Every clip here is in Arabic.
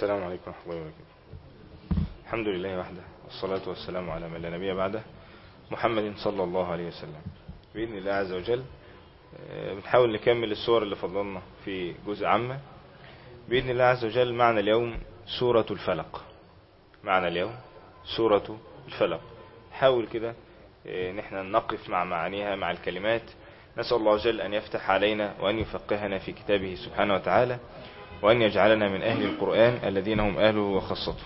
السلام عليكم ورحمة الله وبركاته. الحمد لله وحده، والصلاة والسلام على من لا نبي بعده، محمد صلى الله عليه وسلم. بإذن الله عز وجل بنحاول نكمل السور اللي فضلنا في جزء عامة. بإذن الله عز وجل معنا اليوم سورة الفلق. معنا اليوم سورة الفلق. نحاول كده نحن نقف مع معانيها، مع الكلمات. نسأل الله عز وجل أن يفتح علينا وأن يفقهنا في كتابه سبحانه وتعالى، وأن يجعلنا من أهل القرآن الذين هم أهله وخاصته.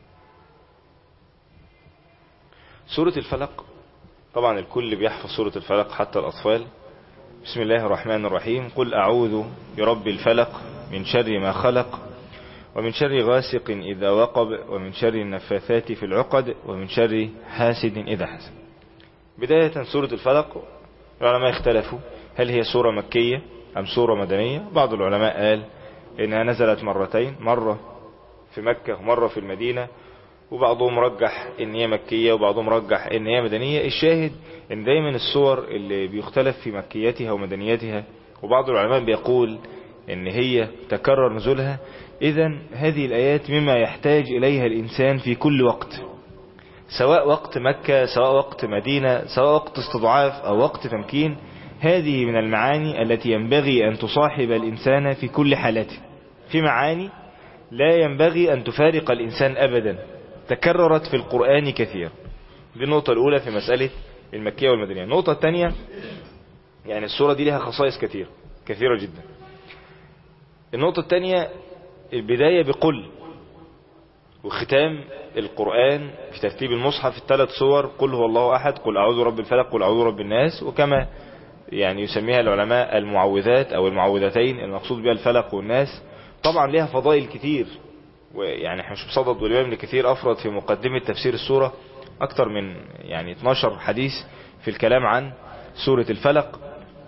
سورة الفلق، طبعا الكل بيحفظ سورة الفلق حتى الأطفال. بسم الله الرحمن الرحيم. قل أعوذ برب الفلق من شر ما خلق، ومن شر غاسق إذا وقب، ومن شر النفاثات في العقد، ومن شر حاسد إذا حسد. بداية سورة الفلق العلماء اختلفوا هل هي سورة مكية أم سورة مدنية. بعض العلماء قال إنها نزلت مرتين، مرة في مكة ومرة في المدينة، وبعضهم رجح إن هي مكية وبعضهم رجح إن هي مدنية. الشاهد إن دايما السور اللي بيختلف في مكيتها ومدنيتها، وبعض العلماء بيقول إن هي تكرر نزولها. إذن هذه الآيات مما يحتاج إليها الإنسان في كل وقت، سواء وقت مكة، سواء وقت مدينة، سواء وقت استضعاف أو وقت تمكين. هذه من المعاني التي ينبغي أن تصاحب الإنسان في كل حالاته. في معاني لا ينبغي أن تفارق الإنسان أبدا، تكررت في القرآن كثير. دي النقطة الأولى في مسألة المكية والمدنية. النقطة الثانية، يعني السورة دي لها خصائص كثيرة جدا. النقطة الثانية، البداية بقل، وختام القرآن في ترتيب المصحف في الثلاث صور: قل هو الله أحد، قل أعوذ برب الفلق، قل أعوذ برب الناس. وكما يعني يسميها العلماء المعوذات أو المعوذتين، المقصود بها الفلق والناس. طبعا لها فضائل كتير، ويعني احنا مش بصدد، والإمام ابن كثير أفرد في مقدمة تفسير السورة أكثر من 12 حديث في الكلام عن سورة الفلق،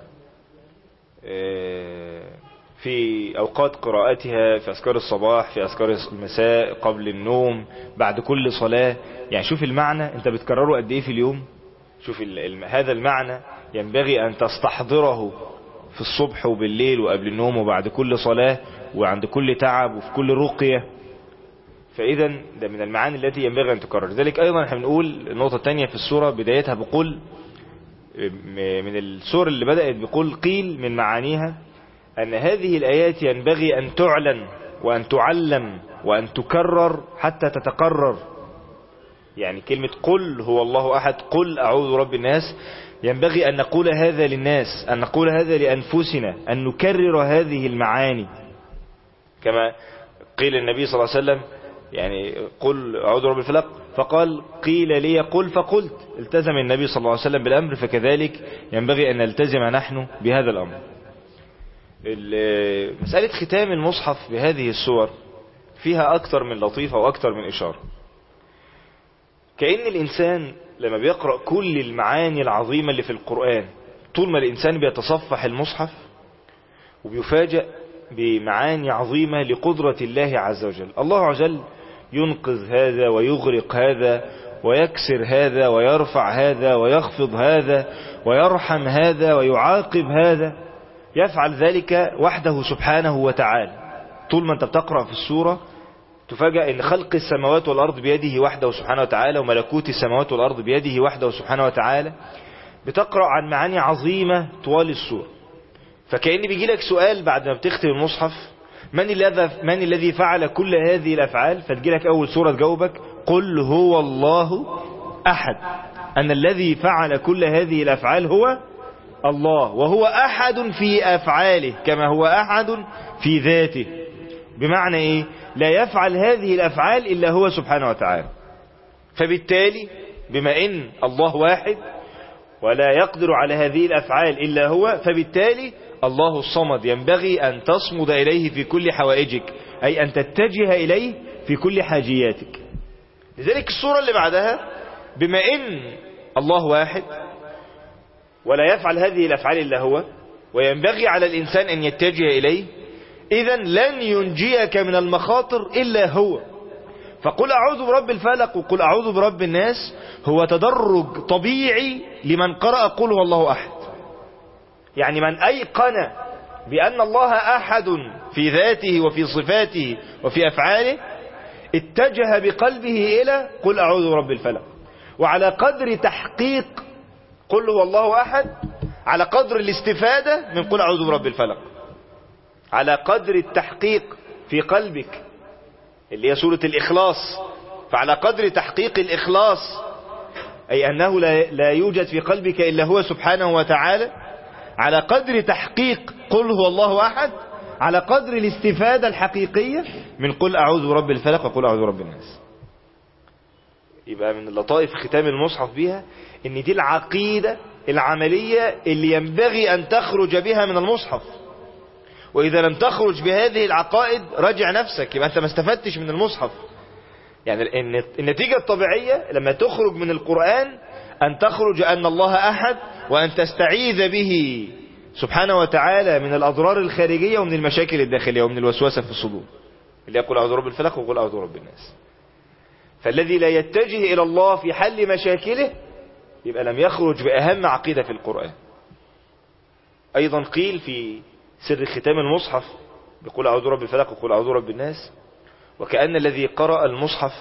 في أوقات قراءتها، في أذكار الصباح، في أذكار المساء، قبل النوم، بعد كل صلاة. يعني شوف المعنى انت بتكرره قد ايه في اليوم. شوف هذا المعنى ينبغي أن تستحضره في الصبح وبالليل وقبل النوم وبعد كل صلاة وعند كل تعب وفي كل رقية. فإذا ده من المعاني التي ينبغي أن تكرر. ذلك أيضا احنا بنقول النقطة الثانية في السورة بدايتها بقول، من السور اللي بدأت بقول قيل من معانيها أن هذه الآيات ينبغي أن تعلن وأن تعلم وأن تكرر حتى تتقرر. يعني كلمة قل هو الله أحد، قل أعوذ برب الناس، ينبغي أن نقول هذا للناس، أن نقول هذا لأنفسنا، أن نكرر هذه المعاني. كما قيل النبي صلى الله عليه وسلم، يعني قل أعوذ برب الفلق، فقال قيل لي قل فقلت. التزم النبي صلى الله عليه وسلم بالأمر، فكذلك ينبغي أن نلتزم نحن بهذا الأمر. مسألة ختام المصحف بهذه السور فيها أكثر من لطيفة وأكثر من إشارة. كأن الإنسان لما بيقرأ كل المعاني العظيمة اللي في القرآن، طول ما الإنسان بيتصفح المصحف وبيفاجأ بمعاني عظيمة لقدرة الله عز وجل. الله عز وجل ينقذ هذا ويغرق هذا ويكسر هذا ويرفع هذا ويخفض هذا ويرحم هذا ويعاقب هذا، يفعل ذلك وحده سبحانه وتعالى. طول ما انت بتقرأ في السورة تفاجأ ان خلق السماوات والأرض بيده وحده سبحانه وتعالى، وملكوت السماوات والأرض بيده وحده سبحانه وتعالى. بتقرأ عن معاني عظيمة طوال السورة. فكأن بيجي لك سؤال بعد ما بتختم المصحف: من الذي فعل كل هذه الأفعال؟ فتجي لك أول سورة تجاوبك: قل هو الله أحد. أن الذي فعل كل هذه الأفعال هو الله، وهو أحد في أفعاله كما هو أحد في ذاته. بمعنى إيه؟ لا يفعل هذه الأفعال إلا هو سبحانه وتعالى. فبالتالي بما إن الله واحد ولا يقدر على هذه الأفعال إلا هو، فبالتالي الله الصمد ينبغي أن تصمد إليه في كل حوائجك، أي أن تتجه إليه في كل حاجياتك. لذلك السورة اللي بعدها: بما إن الله واحد ولا يفعل هذه الأفعال إلا هو، وينبغي على الإنسان أن يتجه إليه، إذن لن ينجيك من المخاطر إلا هو. فقل أعوذ برب الفلق وقل أعوذ برب الناس هو تدرج طبيعي لمن قرأ قل هو الله أحد. يعني من أيقن بأن الله أحد في ذاته وفي صفاته وفي أفعاله، اتجه بقلبه إلى قل أعوذ برب الفلق. وعلى قدر تحقيق قل هو الله أحد على قدر الاستفادة من قل أعوذ برب الفلق. على قدر التحقيق في قلبك اللي هي سورة الإخلاص، فعلى قدر تحقيق الإخلاص أي أنه لا يوجد في قلبك إلا هو سبحانه وتعالى، على قدر تحقيق قل هو الله أحد على قدر الاستفادة الحقيقية من قل أعوذ برب الفلق وقل أعوذ برب الناس. يبقى من اللطائف ختام المصحف بيها ان دي العقيدة العملية اللي ينبغي أن تخرج بها من المصحف. وإذا لم تخرج بهذه العقائد راجع نفسك، يبقى أنت ما استفدتش من المصحف. يعني النتيجة الطبيعية لما تخرج من القرآن أن تخرج أن الله أحد، وأن تستعيذ به سبحانه وتعالى من الأضرار الخارجية ومن المشاكل الداخلية ومن الوسوسة في الصدور، اللي يقول أعوذ برب الفلق وقل أعوذ برب الناس. فالذي لا يتجه إلى الله في حل مشاكله يبقى لم يخرج بأهم عقيدة في القرآن. أيضا قيل في سر ختام المصحف بقول أعوذ برب الفلق وقل أعوذ برب الناس: وكأن الذي قرأ المصحف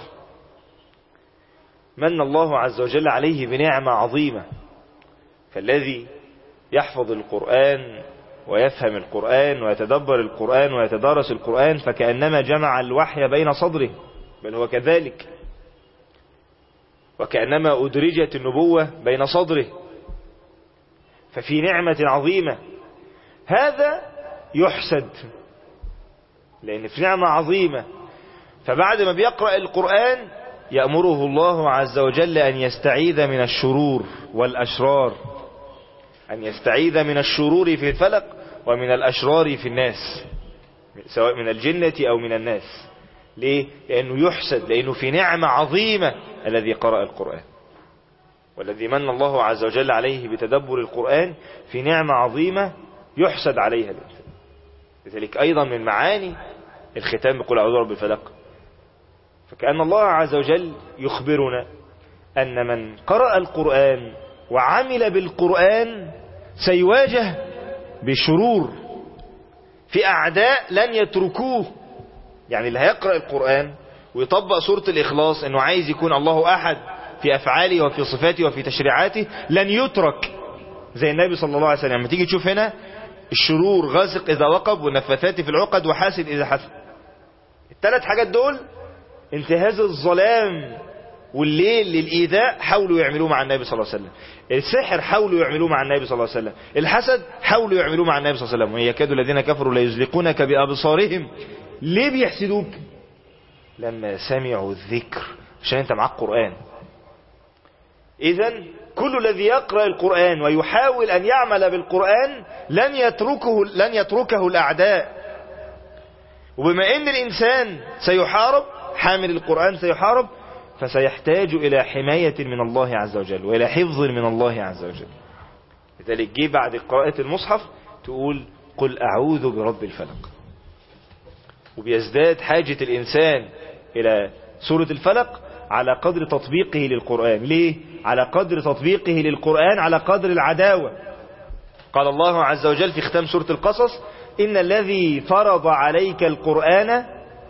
من الله عز وجل عليه بنعمة عظيمة. فالذي يحفظ القرآن ويفهم القرآن ويتدبر القرآن ويتدارس القرآن فكأنما جمع الوحي بين صدره، بل هو كذلك، وكأنما أدرجت النبوة بين صدره، ففي نعمة عظيمة. هذا يحسد لأن في نعمة عظيمة. فبعد ما بيقرأ القرآن يأمره الله عز وجل أن يستعيذ من الشرور والأشرار، أن يستعيذ من الشرور في الفلق ومن الأشرار في الناس، سواء من الجنة أو من الناس. ليه؟ لأنه يحسد، لأنه في نعمة عظيمة الذي قرأ القرآن. والذي من الله عز وجل عليه بتدبر القرآن في نعمة عظيمة يحسد عليها الإنسان. لذلك أيضا من معاني الختام بقول أعوذ برب الفلق، فكأن الله عز وجل يخبرنا أن من قرأ القرآن وعمل بالقرآن سيواجه بشرور، في أعداء لن يتركوه. يعني اللي هيقرأ القرآن ويطبق سورة الإخلاص أنه عايز يكون الله أحد في أفعاله وفي صفاته وفي تشريعاته لن يترك، زي النبي صلى الله عليه وسلم. لما تيجي تشوف هنا الشرور غاسق إذا وقب والنفاثات في العقد وحاسد إذا حسد، الثلاث حاجات دول انتهاز الظلام والليل للإيذاء حاولوا يعملوه مع النبي صلى الله عليه وسلم. السحر حاولوا يعملوه مع النبي صلى الله عليه وسلم. الحسد حاولوا يعملوه مع النبي صلى الله عليه وسلم. ويكاد الذين كفروا ليزلقونك بأبصارهم. ليه بيحسدوك؟ لما سمعوا الذكر، عشان انت معاك قرآن. إذن كل الذي يقرأ القرآن ويحاول أن يعمل بالقرآن لن يتركه الأعداء. وبما أن الإنسان سيحارب، حامل القرآن سيحارب، فسيحتاج إلى حماية من الله عز وجل وإلى حفظ من الله عز وجل. لذلك جه بعد قراءة المصحف تقول قل أعوذ برب الفلق. وبيزداد حاجة الإنسان إلى سورة الفلق على قدر تطبيقه للقرآن. ليه؟ على قدر تطبيقه للقرآن على قدر العداوة. قال الله عز وجل في ختام سورة القصص إن الذي فرض عليك القرآن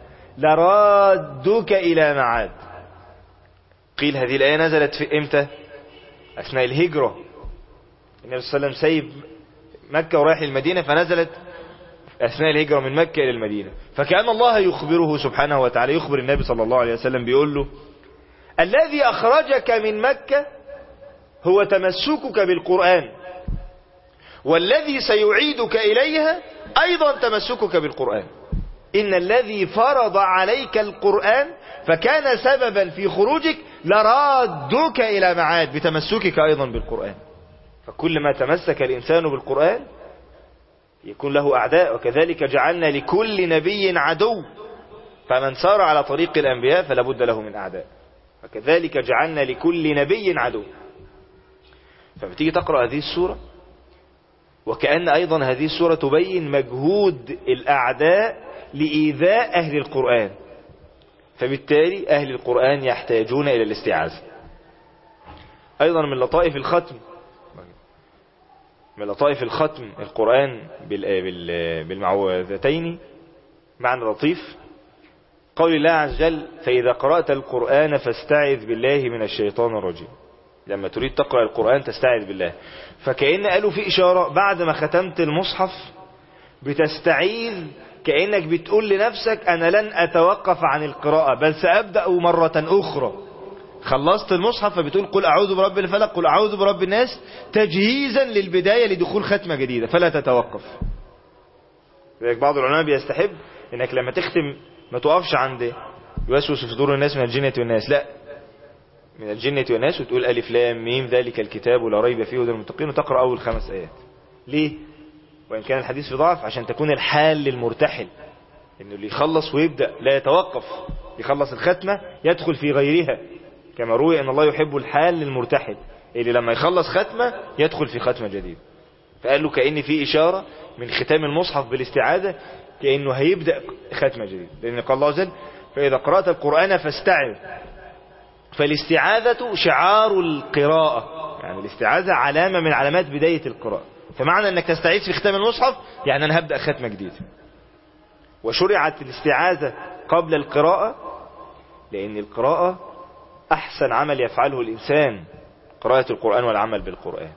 لرادك إلى معاد. قيل هذه الآية نزلت في إمتى؟ أثناء الهجرة. النبي صلى الله عليه وسلم سايب مكة ورايح للمدينة، فنزلت أثناء الهجرة من مكة إلى المدينة. فكأن الله يخبره سبحانه وتعالى، يخبر النبي صلى الله عليه وسلم بيقول له الذي أخرجك من مكة هو تمسكك بالقرآن، والذي سيعيدك إليها أيضا تمسكك بالقرآن. إن الذي فرض عليك القرآن فكان سببا في خروجك لرادك إلى معاد بتمسكك أيضا بالقرآن. فكل ما تمسك الإنسان بالقرآن يكون له أعداء. وكذلك جعلنا لكل نبي عدو، فمن سار على طريق الأنبياء فلا بد له من أعداء. وكذلك جعلنا لكل نبي عدو. فبتيجي تقرأ هذه السورة وكأن أيضا هذه السورة تبين مجهود الأعداء لإيذاء أهل القرآن. فبالتالي أهل القرآن يحتاجون إلى الاستعاذة. أيضا من لطائف الختم القرآن بالمعوذتين معنى لطيف. قول الله عز وجل فإذا قرأت القرآن فاستعذ بالله من الشيطان الرجيم. لما تريد تقرأ القرآن تستعذ بالله. فكأن قالوا في إشارة بعد ما ختمت المصحف بتستعيذ، كأنك بتقول لنفسك أنا لن أتوقف عن القراءة بل سأبدأ مرة أخرى. خلصت المصحف فبتقول قل أعوذ برب الفلق قل أعوذ برب الناس تجهيزا للبداية لدخول ختمة جديدة فلا تتوقف. بعض العلماء بيستحب انك لما تختم ما تقفش عند يوسوس في صدور الناس من الجنة والناس، لا، من الجنة والناس وتقول ألف لام ميم ذلك الكتاب لا ريب فيه هدى للمتقين وتقرأ أول 5 آيات. ليه؟ وإن كان الحديث في ضعف عشان تكون الحال للمرتحل، إنه اللي يخلص ويبدأ لا يتوقف، يخلص الختمة يدخل في غيرها، كما روي أن الله يحب الحال للمرتحل اللي لما يخلص ختمة يدخل في ختمة جديدة. فقال له كأن في إشارة من ختام المصحف بالاستعاذة كأنه هيبدأ ختمة جديدة، لأن قال الله عز وجل فإذا قرأت القرآن فاستعذ. فالاستعاذة شعار القراءة، يعني الاستعاذة علامة من علامات بداية القراءة. فمعنى أنك تستعيذ في ختام المصحف يعني أنا هبدأ ختمة جديدة. وشرعت الاستعاذة قبل القراءة لأن القراءة أحسن عمل يفعله الإنسان، قراءة القرآن والعمل بالقرآن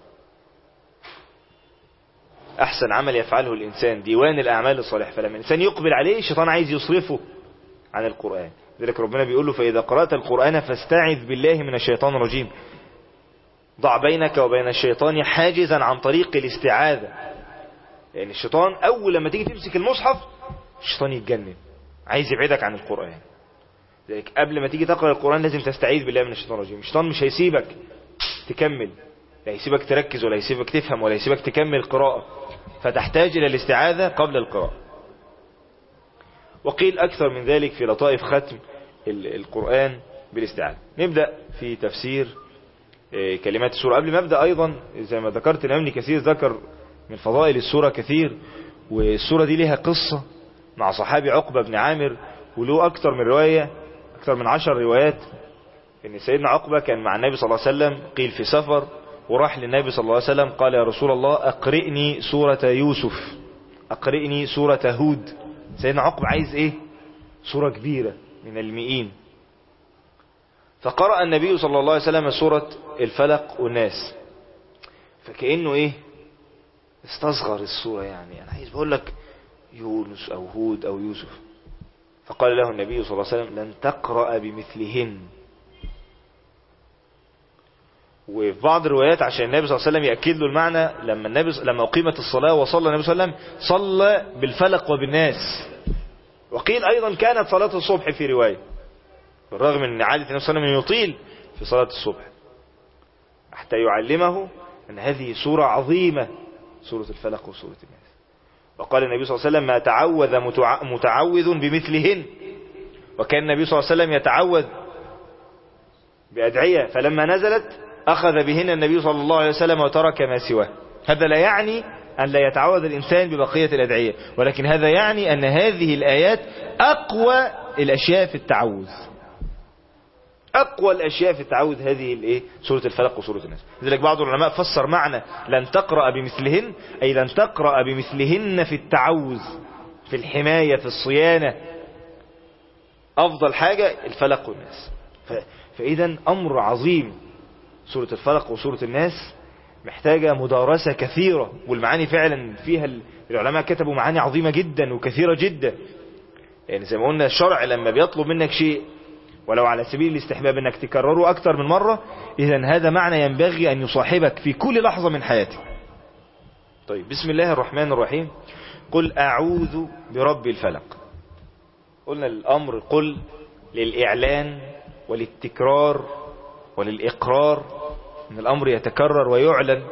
أحسن عمل يفعله الإنسان، ديوان الأعمال الصالحة. فلما الإنسان يقبل عليه الشيطان عايز يصرفه عن القرآن، لذلك ربنا بيقول له فإذا قرأت القرآن فاستعذ بالله من الشيطان الرجيم. ضع بينك وبين الشيطان حاجزا عن طريق الاستعاذة، لأن الشيطان أول لما تيجي تمسك المصحف الشيطان يتجنن عايز يبعدك عن القرآن. لذلك قبل ما تيجي تقرأ القرآن لازم تستعيذ بالله من الشيطان الرجيم. الشيطان مش هيسيبك تكمل، لا هيسيبك تركز ولا هيسيبك تفهم ولا هيسيبك تكمل قراءة، فتحتاج إلى الاستعاذة قبل القراءة. وقيل أكثر من ذلك في لطائف ختم القرآن بالاستعاذة. نبدأ في تفسير كلمات السورة. قبل ما أبدأ أيضا زي ما ذكرت ابن كثير ذكر من فضائل السورة كثير، والسورة دي لها قصة مع صحابي عقبة بن عامر وله أكثر من رواية، أكثر من 10 روايات، إن سيدنا عقبة كان مع النبي صلى الله عليه وسلم قيل في سفر وراح للنبي صلى الله عليه وسلم قال يا رسول الله أقرئني سورة يوسف، أقرئني سورة هود. سيدنا عقبة عايز إيه؟ سورة كبيرة من المئين. فقرأ النبي صلى الله عليه وسلم سورة الفلق والناس، فكأنه إيه؟ استصغر السورة، يعني أنا عايز بقول لك يونس أو هود أو يوسف. فقال له النبي صلى الله عليه وسلم لن تقرأ بمثلهن. وفي بعض الروايات عشان النبي صلى الله عليه وسلم يأكد له المعنى لما أقيمت الصلاة وصلى النبي صلى الله عليه وسلم صلى بالفلق وبالناس. وقيل أيضا كانت صلاة الصبح في رواية، بالرغم من عادة النبي صلى الله عليه وسلم يطيل في صلاة الصبح حتى يعلمه أن هذه سورة عظيمة، سورة الفلق وسورة الناس. وقال النبي صلى الله عليه وسلم ما تعوذ متعوذ بمثلهن. وكان النبي صلى الله عليه وسلم يتعوذ بأدعية فلما نزلت أخذ بهن النبي صلى الله عليه وسلم وترك ما سواه. هذا لا يعني أن لا يتعوذ الإنسان ببقية الأدعية، ولكن هذا يعني أن هذه الآيات أقوى الأشياء في التعوذ، أقوى الأشياء في التعوذ هذه سورة الفلق وسورة الناس. لذلك بعض العلماء فسر معنى لن تقرأ بمثلهن أي لن تقرأ بمثلهن في التعوذ، في الحماية، في الصيانة. أفضل حاجة الفلق والناس. فإذا أمر عظيم سورة الفلق وسورة الناس محتاجة مدارسة كثيرة، والمعاني فعلا فيها العلماء كتبوا معاني عظيمة جدا وكثيرة جدا. يعني زي ما قلنا الشرع لما بيطلب منك شيء ولو على سبيل الاستحباب انك تكرره اكتر من مرة، اذا هذا معنى ينبغي ان يصاحبك في كل لحظة من حياتك. طيب بسم الله الرحمن الرحيم. قل اعوذ برب الفلق. قلنا الامر قل للاعلان وللتكرار وللاقرار ان الامر يتكرر ويعلن.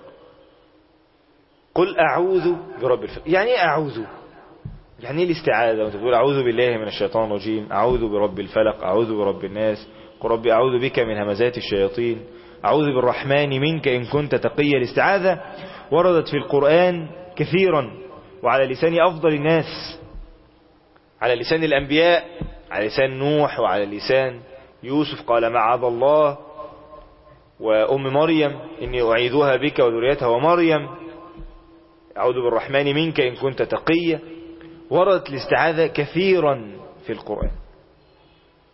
قل اعوذ برب الفلق. يعني ايه اعوذ؟ يعني ايه الاستعاذة؟ وانت تقول اعوذ بالله من الشيطان الرجيم، اعوذ برب الفلق، اعوذ برب الناس، قل ربي اعوذ بك من همزات الشياطين، اعوذ بالرحمن منك ان كنت تقي. الاستعاذة وردت في القرآن كثيرا وعلى لسان افضل الناس، على لسان الانبياء، على لسان نوح وعلى لسان يوسف قال معاذ الله، وام مريم اني اعيذها بك وذريتها ومريم، اعوذ بالرحمن منك ان كنت تقي. وردت الاستعاذة كثيرا في القرآن.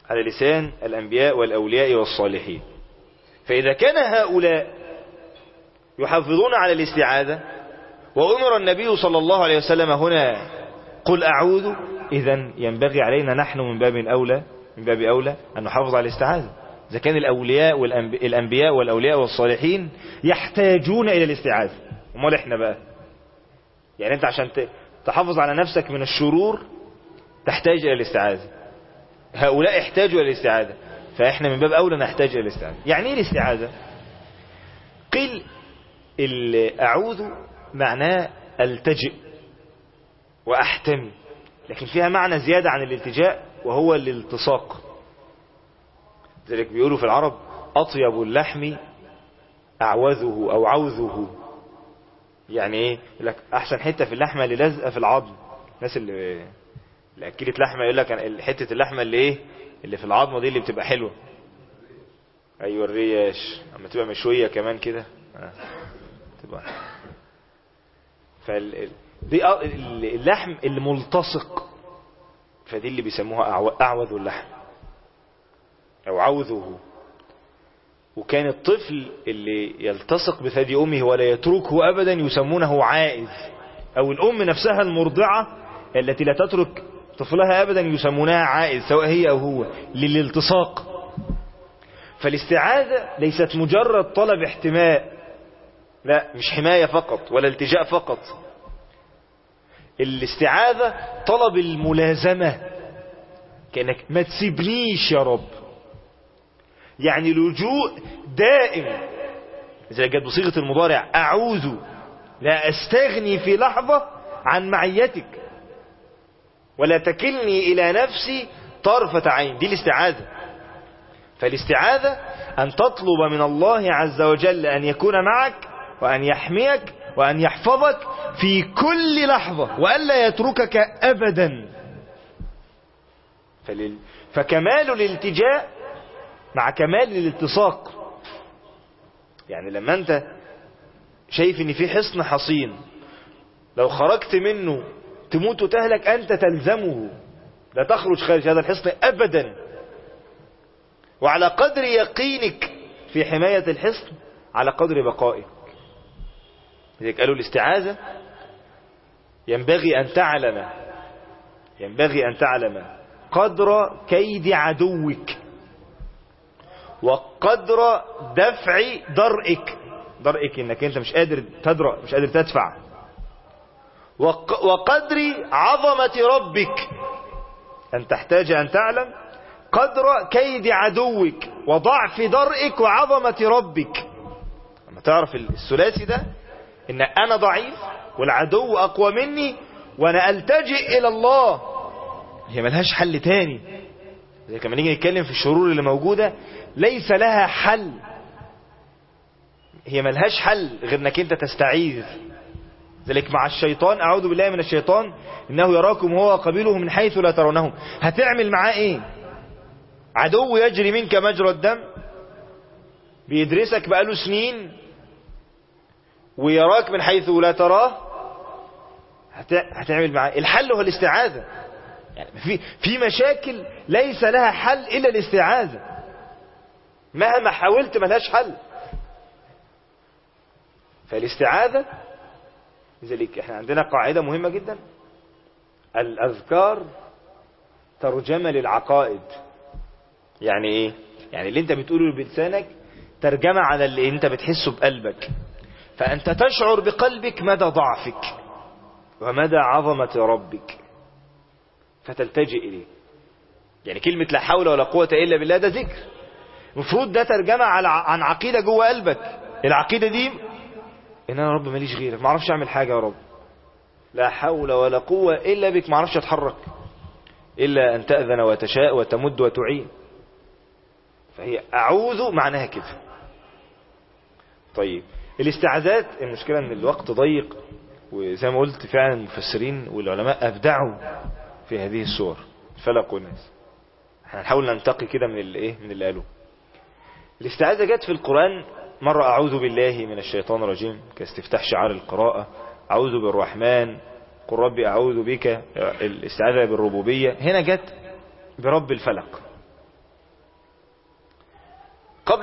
على لسان الأنبياء والأولياء والصالحين. فإذا كان هؤلاء يحافظون على الاستعاذة وأمر النبي صلى الله عليه وسلم هنا قل أعوذ، إذن ينبغي علينا نحن من باب أولى أن نحافظ على الاستعاذة. إذا كان الأنبياء والأولياء والصالحين يحتاجون إلى الاستعاذة، وما إحنا بقى؟ يعني أنت عشان تحافظ على نفسك من الشرور تحتاج إلى الاستعاذة، هؤلاء احتاجوا إلى الاستعاذة، فإحنا من باب أولى نحتاج إلى الاستعاذة. يعني إيه الاستعاذة؟ قيل أعوذ معناه التجئ وأحتمي، لكن فيها معنى زيادة عن الالتجاء وهو الالتصاق. ذلك بيقولوا في العرب أطيب اللحم أعوذه أو عوذه. يعني إيه؟ يقول لك أحسن حتة في اللحمة اللي لازقة في العظم. الناس اللي أكلت لحمة يقول لك حتة اللحمة اللي إيه؟ اللي في العظمة دي اللي بتبقى حلوة. أيوة الريش أما تبقى مشوية كمان كده تبقى. دي اللحم اللي ملتصق، فدي اللي بيسموها أعوذ اللحم أو عوذه. وكان الطفل اللي يلتصق بثدي أمه ولا يتركه أبدا يسمونه عائذ، أو الأم نفسها المرضعة التي لا تترك طفلها أبدا يسمونها عائذ، سواء هي أو هو، للالتصاق. فالاستعاذة ليست مجرد طلب احتماء، لا، مش حماية فقط ولا التجاء فقط. الاستعاذة طلب الملازمة، كأنك ما تسيبنيش يا رب، يعني لجوء دائم. إذا جاءت بصيغة المضارع أعوذ، لا أستغني في لحظة عن معيتك ولا تكلني إلى نفسي طرفة عين. دي الاستعاذة. فالاستعاذة أن تطلب من الله عز وجل أن يكون معك وأن يحميك وأن يحفظك في كل لحظة وألا يتركك أبدا. فكمال الالتجاء مع كمال الالتصاق. يعني لما أنت شايف أن في حصن حصين لو خرجت منه تموت وتهلك، أنت تلزمه، لا تخرج خارج هذا الحصن أبدا. وعلى قدر يقينك في حماية الحصن على قدر بقائك. لذلك قالوا الاستعاذة ينبغي أن تعلم قدر كيد عدوك وقدر دفع درئك انك انت مش قادر تدرأ، مش قادر تدفع، وقدر عظمة ربك. أن تحتاج أن تعلم قدر كيد عدوك وضعف درئك وعظمة ربك. لما تعرف الثلاثي ده، إن أنا ضعيف والعدو أقوى مني وأنا ألتجئ إلى الله، هي ملهاش حل تاني. زي كما نيجي نتكلم في الشرور اللي موجودة ليس لها حل، هي ملهاش حل غير انك انت تستعيذ. ذلك مع الشيطان أعوذ بالله من الشيطان إنه يراكم هو وقبيله من حيث لا ترونهم. هتعمل معاه إيه؟ عدو يجري منك مجرى الدم، بيدرسك بقاله سنين ويراك من حيث لا تراه، هتعمل معاه. الحل هو الاستعاذة. يعني في مشاكل ليس لها حل إلا الاستعاذة، مهما حاولت ملهاش حل. فالاستعاذة، لذلك احنا عندنا قاعدة مهمة جدا: الأذكار ترجمة للعقائد. يعني ايه؟ يعني اللي انت بتقوله بلسانك ترجمة على اللي انت بتحسه بقلبك، فأنت تشعر بقلبك مدى ضعفك ومدى عظمة ربك فتلتجئ إليه. يعني كلمة لا حول ولا قوة إلا بالله ده ذكر، المفروض ده ترجمة عن عقيدة جوه قلبك. العقيدة دي إن أنا رب ماليش غيرك، ما اعرفش أعمل حاجة يا رب، لا حول ولا قوة إلا بك، ما اعرفش أتحرك إلا أن تأذن وتشاء وتمد وتعين. فهي أعوذ معناها كده. طيب الاستعاذات، المشكلة ان الوقت ضيق، وزي ما قلت فعلا المفسرين والعلماء أبدعوا في هذه السور، الفلق والناس. احنا هنحاول ننتقي كده من اللي قالوه. الاستعاذة جت في القرآن مرة أعوذ بالله من الشيطان الرجيم كاستفتاح شعار القراءة، أعوذ بالرحمن، قل ربي أعوذ بك، الاستعاذة بالربوبية. هنا جت برب الفلق.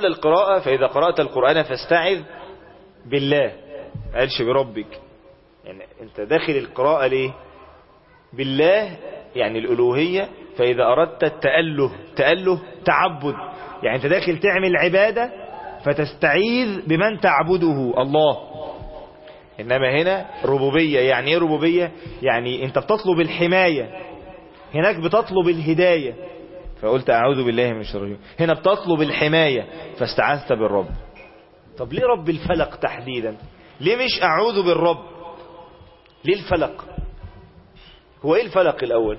قبل القراءة فإذا قرأت القرآن فاستعذ بالله، ما قالش بربك. يعني انت داخل القراءة ليه؟ بالله يعني الألوهية. فإذا أردت تأله تعبد، يعني انت داخل تعمل عبادة فتستعيذ بمن تعبده الله. إنما هنا ربوبية. يعني ايه ربوبية؟ يعني انت بتطلب الحماية، هناك بتطلب الهداية فقلت أعوذ بالله من الشر الرجيم، هنا بتطلب الحماية فاستعذت بالرب. طب ليه رب الفلق تحديدا؟ ليه مش أعوذ بالرب؟ ليه الفلق؟ هو ايه الفلق الأول؟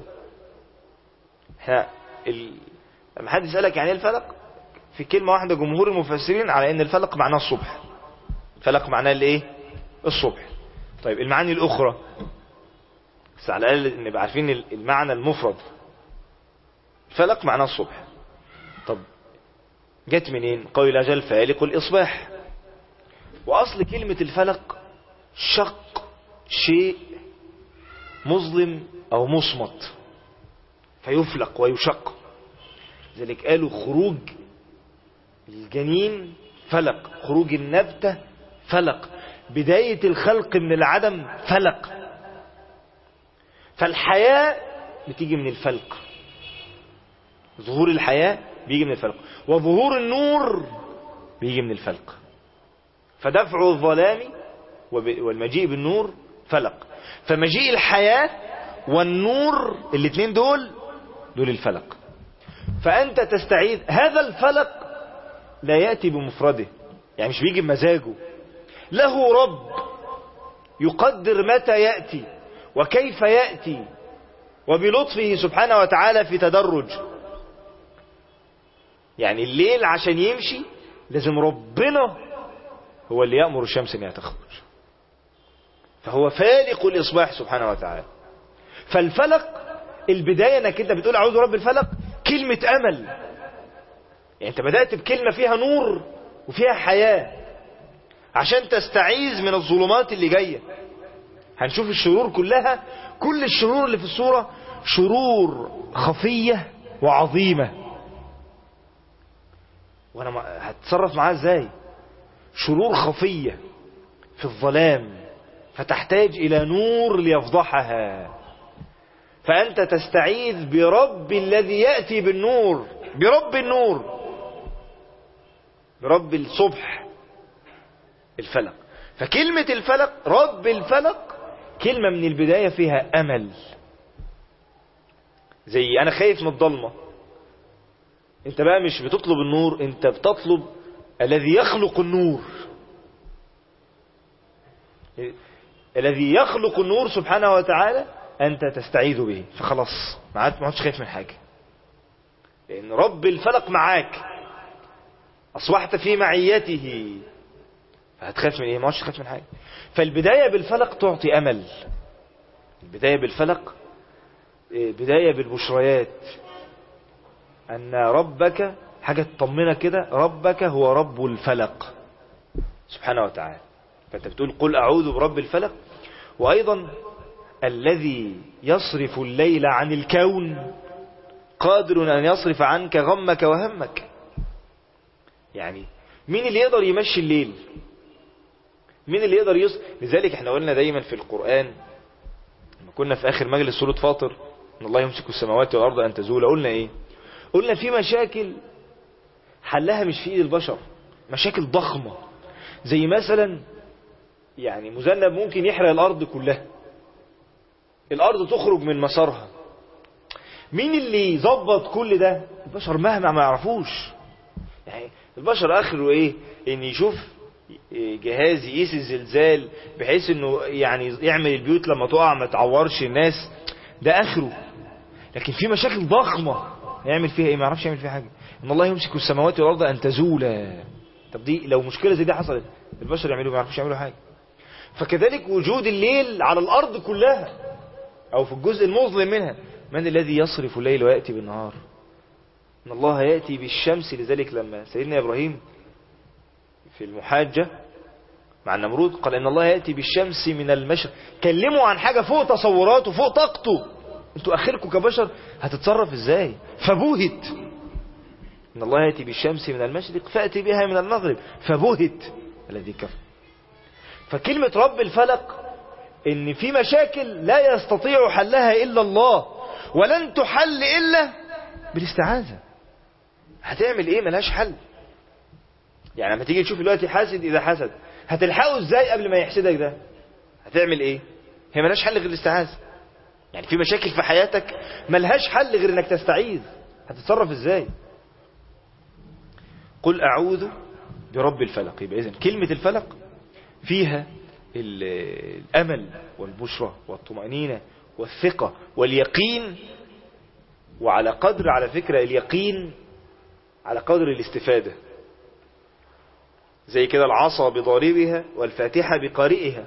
لما حد يسألك يعني ايه الفلق، في كلمة واحدة جمهور المفسرين على ان الفلق معناه الصبح. الفلق معناه الايه؟ الصبح. طيب المعاني الأخرى بس على الأقل نبقى عارفين المعنى المفرد. الفلق معناه الصبح. طب جت منين؟ قول أجل فالق الإصباح. وأصل كلمة الفلق شق شيء مظلم أو مصمت فيفلق ويشق. لذلك قالوا خروج الجنين فلق، خروج النبتة فلق، بداية الخلق من العدم فلق. فالحياة بتيجي من الفلق، ظهور الحياة بيجي من الفلق، وظهور النور بيجي من الفلق. فدفع الظلام والمجيء بالنور فلق. فمجيء الحياة والنور الاثنين دول الفلق. فأنت تستعيذ. هذا الفلق لا يأتي بمفرده، يعني مش بيجي بمزاجه، له رب يقدر متى يأتي وكيف يأتي، وبلطفه سبحانه وتعالى في تدرج. يعني الليل عشان يمشي لازم ربنا هو اللي يأمر الشمس انها تخرج، فهو فالق الإصباح سبحانه وتعالى. فالفلق البداية انك انت بتقول اعوذ برب الفلق، كلمة امل. يعني انت بدأت بكلمة فيها نور وفيها حياة عشان تستعيذ من الظلمات اللي جاية. هنشوف الشرور كلها، كل الشرور اللي في السورة شرور خفية وعظيمة. وانا هتصرف معاها ازاي؟ شرور خفية في الظلام فتحتاج الى نور ليفضحها. فانت تستعيذ برب الذي يأتي بالنور، برب النور، برب الصبح الفلق. فكلمة الفلق، رب الفلق، كلمة من البداية فيها امل. زي انا خايف من الضلمة، انت بقى مش بتطلب النور، انت بتطلب الذي يخلق النور. الذي يخلق النور سبحانه وتعالى انت تستعيذ به، فخلاص ما عادش خايف من حاجة، لان رب الفلق معاك، اصبحت في معيته، فهتخاف من ايه؟ ما عادش خايف من حاجة. فالبداية بالفلق تعطي امل. البداية بالفلق بداية بالبشريات، ان ربك حاجة تطمنك كده، ربك هو رب الفلق سبحانه وتعالى. فانت بتقول قل اعوذ برب الفلق. وايضا الذي يصرف الليل عن الكون قادر ان يصرف عنك غمك وهمك. يعني مين اللي يقدر يمشي الليل؟ مين اللي يقدر لذلك احنا قلنا دايما في القرآن لما كنا في اخر مجلس سورة فاطر ان الله يمسك السماوات والارض ان تزولا، قلنا ايه؟ قلنا في مشاكل حلها مش في ايد البشر، مشاكل ضخمة، زي مثلا يعني مذنب ممكن يحرق الارض كلها، الارض تخرج من مسارها. مين اللي يظبط كل ده؟ البشر مهما ما يعرفوش. يعني البشر اخره ايه؟ ان يشوف جهاز يقيس الزلزال بحيث انه يعني يعمل البيوت لما تقع ما تعورش الناس، ده اخره. لكن في مشاكل ضخمة يعمل فيها ايه؟ ما يعرفش يعمل فيها حاجة. ان الله يمسك السماوات والارض ان تزولا. طب دي لو مشكلة زي دي حصلت البشر يعملوا ما يعرفوش يعملوا حاجة. فكذلك وجود الليل على الارض كلها او في الجزء المظلم منها، من الذي يصرف الليل ويأتي بالنهار؟ ان الله يأتي بالشمس. لذلك لما سيدنا ابراهيم في المحاجة مع النمرود قال ان الله يأتي بالشمس من المشرق، كلموا عن حاجة فوق تصوراته فوق طاقته، انتوا اخركم كبشر هتتصرف ازاي؟ فبوهت إن الله يأتي بالشمس من المشرق فأتي بها من المغرب فبهت الذي كفر. فكلمة رب الفلق إن في مشاكل لا يستطيع حلها إلا الله، ولن تحل إلا بالاستعاذة. هتعمل إيه؟ ملهاش حل. يعني لما تيجي تشوف دلوقتي حاسد، إذا حسد هتلحقه إزاي قبل ما يحسدك ده؟ هتعمل إيه؟ هي ملهاش حل غير الاستعاذة. يعني في مشاكل في حياتك ملهاش حل غير إنك تستعيذ. هتتصرف إزاي؟ قل أعوذ برب الفلق. يبقى إذن كلمة الفلق فيها الأمل والبشرة والطمأنينة والثقة واليقين. وعلى قدر، على فكرة، اليقين على قدر الاستفادة. زي كده العصا بضاربها والفاتحة بقارئها.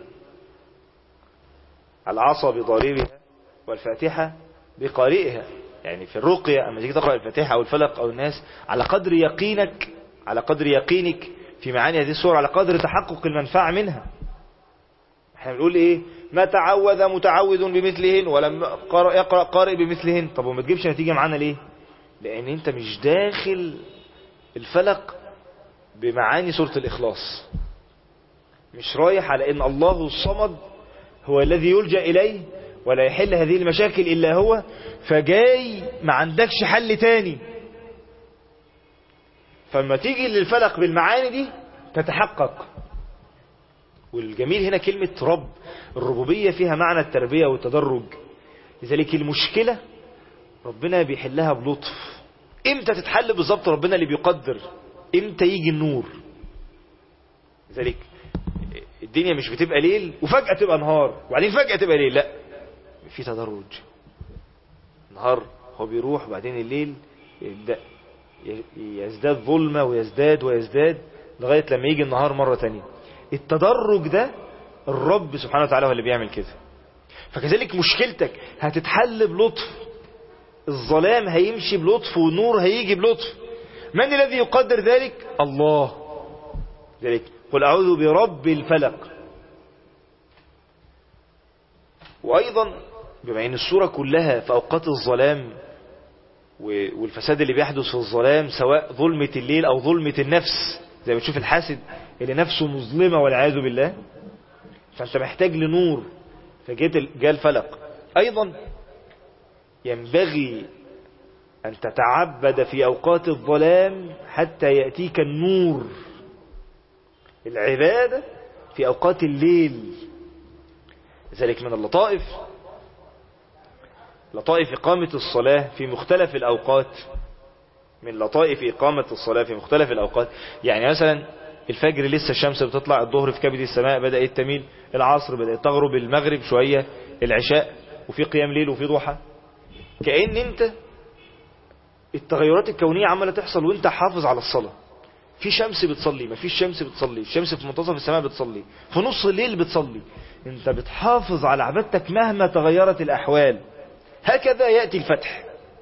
العصا بضاربها والفاتحة بقارئها. يعني في الرقية أما تيجي تقرأ الفاتحة أو الفلق أو الناس، على قدر يقينك، على قدر يقينك في معاني هذه السورة، على قدر تحقق المنفعة منها. احنا بنقول ايه؟ ما تعوذ متعوذ بمثلهن ولم يقرأ قارئ بمثلهن. طب وما تجيبش نتيجة معانا ليه؟ لأن انت مش داخل الفلق بمعاني سورة الإخلاص. مش رايح على ان الله الصمد هو الذي يلجأ إليه ولا يحل هذه المشاكل إلا هو، فجاي ما عندكش حل تاني. فلما تيجي للفلق بالمعاني دي تتحقق. والجميل هنا كلمة رب، الربوبية فيها معنى التربية والتدرج. لذلك المشكلة ربنا بيحلها بلطف. امتى تتحل بالظبط؟ ربنا اللي بيقدر امتى يجي النور. لذلك الدنيا مش بتبقى ليل وفجأة تبقى نهار وبعدين فجأة تبقى ليل، لا، في تدرج. نهار هو بيروح وبعدين الليل يبدأ يزداد ظلمة ويزداد ويزداد لغاية لما يجي النهار مرة تانية. التدرج ده الرب سبحانه وتعالى هو اللي بيعمل كده. فكذلك مشكلتك هتتحل بلطف، الظلام هيمشي بلطف والنور هيجي بلطف. من الذي يقدر ذلك؟ الله. ذلك قل أعوذ برب الفلق. وأيضا بما أن السورة كلها في أوقات الظلام والفساد اللي بيحدث في الظلام، سواء ظلمة الليل أو ظلمة النفس، زي ما تشوف الحاسد اللي نفسه مظلمة والعياذ بالله، فأنت محتاج لنور، فجاء الفلق. أيضا ينبغي أن تتعبد في أوقات الظلام حتى يأتيك النور. العبادة في أوقات الليل. ذلك من اللطائف، لطائف إقامة الصلاة في مختلف الأوقات. من لطائف إقامة الصلاة في مختلف الأوقات. يعني مثلا الفجر لسه الشمس بتطلع، الظهر في كبد السماء بدأت تميل، العصر بدأت تغرب، المغرب شوية، العشاء، وفي قيام ليل وفي ضحى. كأن انت التغيرات الكونية عمالة تحصل وانت حافظ على الصلاة. في شمس بتصلي، ما فيش شمس بتصلي، الشمس في منتصف السماء بتصلي، في نص الليل بتصلي. انت بتحافظ على عبادتك مهما تغيرت الأحوال. هكذا يأتي الفتح،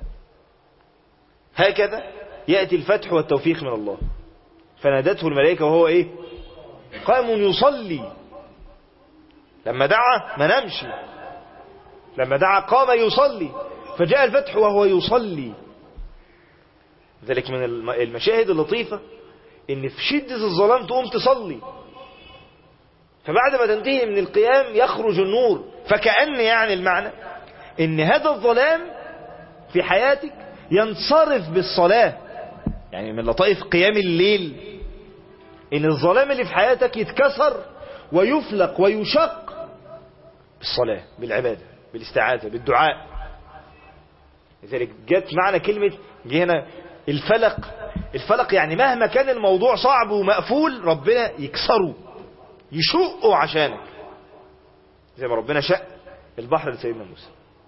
هكذا يأتي الفتح والتوفيق من الله. فنادته الملائكة وهو ايه؟ قائم يصلي. لما دعا ما نمشي، لما دعا قام يصلي، فجاء الفتح وهو يصلي. ذلك من المشاهد اللطيفة ان في شدة الظلام تقوم تصلي، فبعد ما تنتهي من القيام يخرج النور. فكأن يعني المعنى ان هذا الظلام في حياتك ينصرف بالصلاة. يعني من لطائف قيام الليل ان الظلام اللي في حياتك يتكسر ويفلق ويشق بالصلاة، بالعبادة، بالاستعاذة، بالدعاء. لذلك جت معنى كلمة هنا الفلق. الفلق يعني مهما كان الموضوع صعب ومقفول ربنا يكسره، يشقه عشانك، زي ما ربنا شق البحر لسيدنا موسى.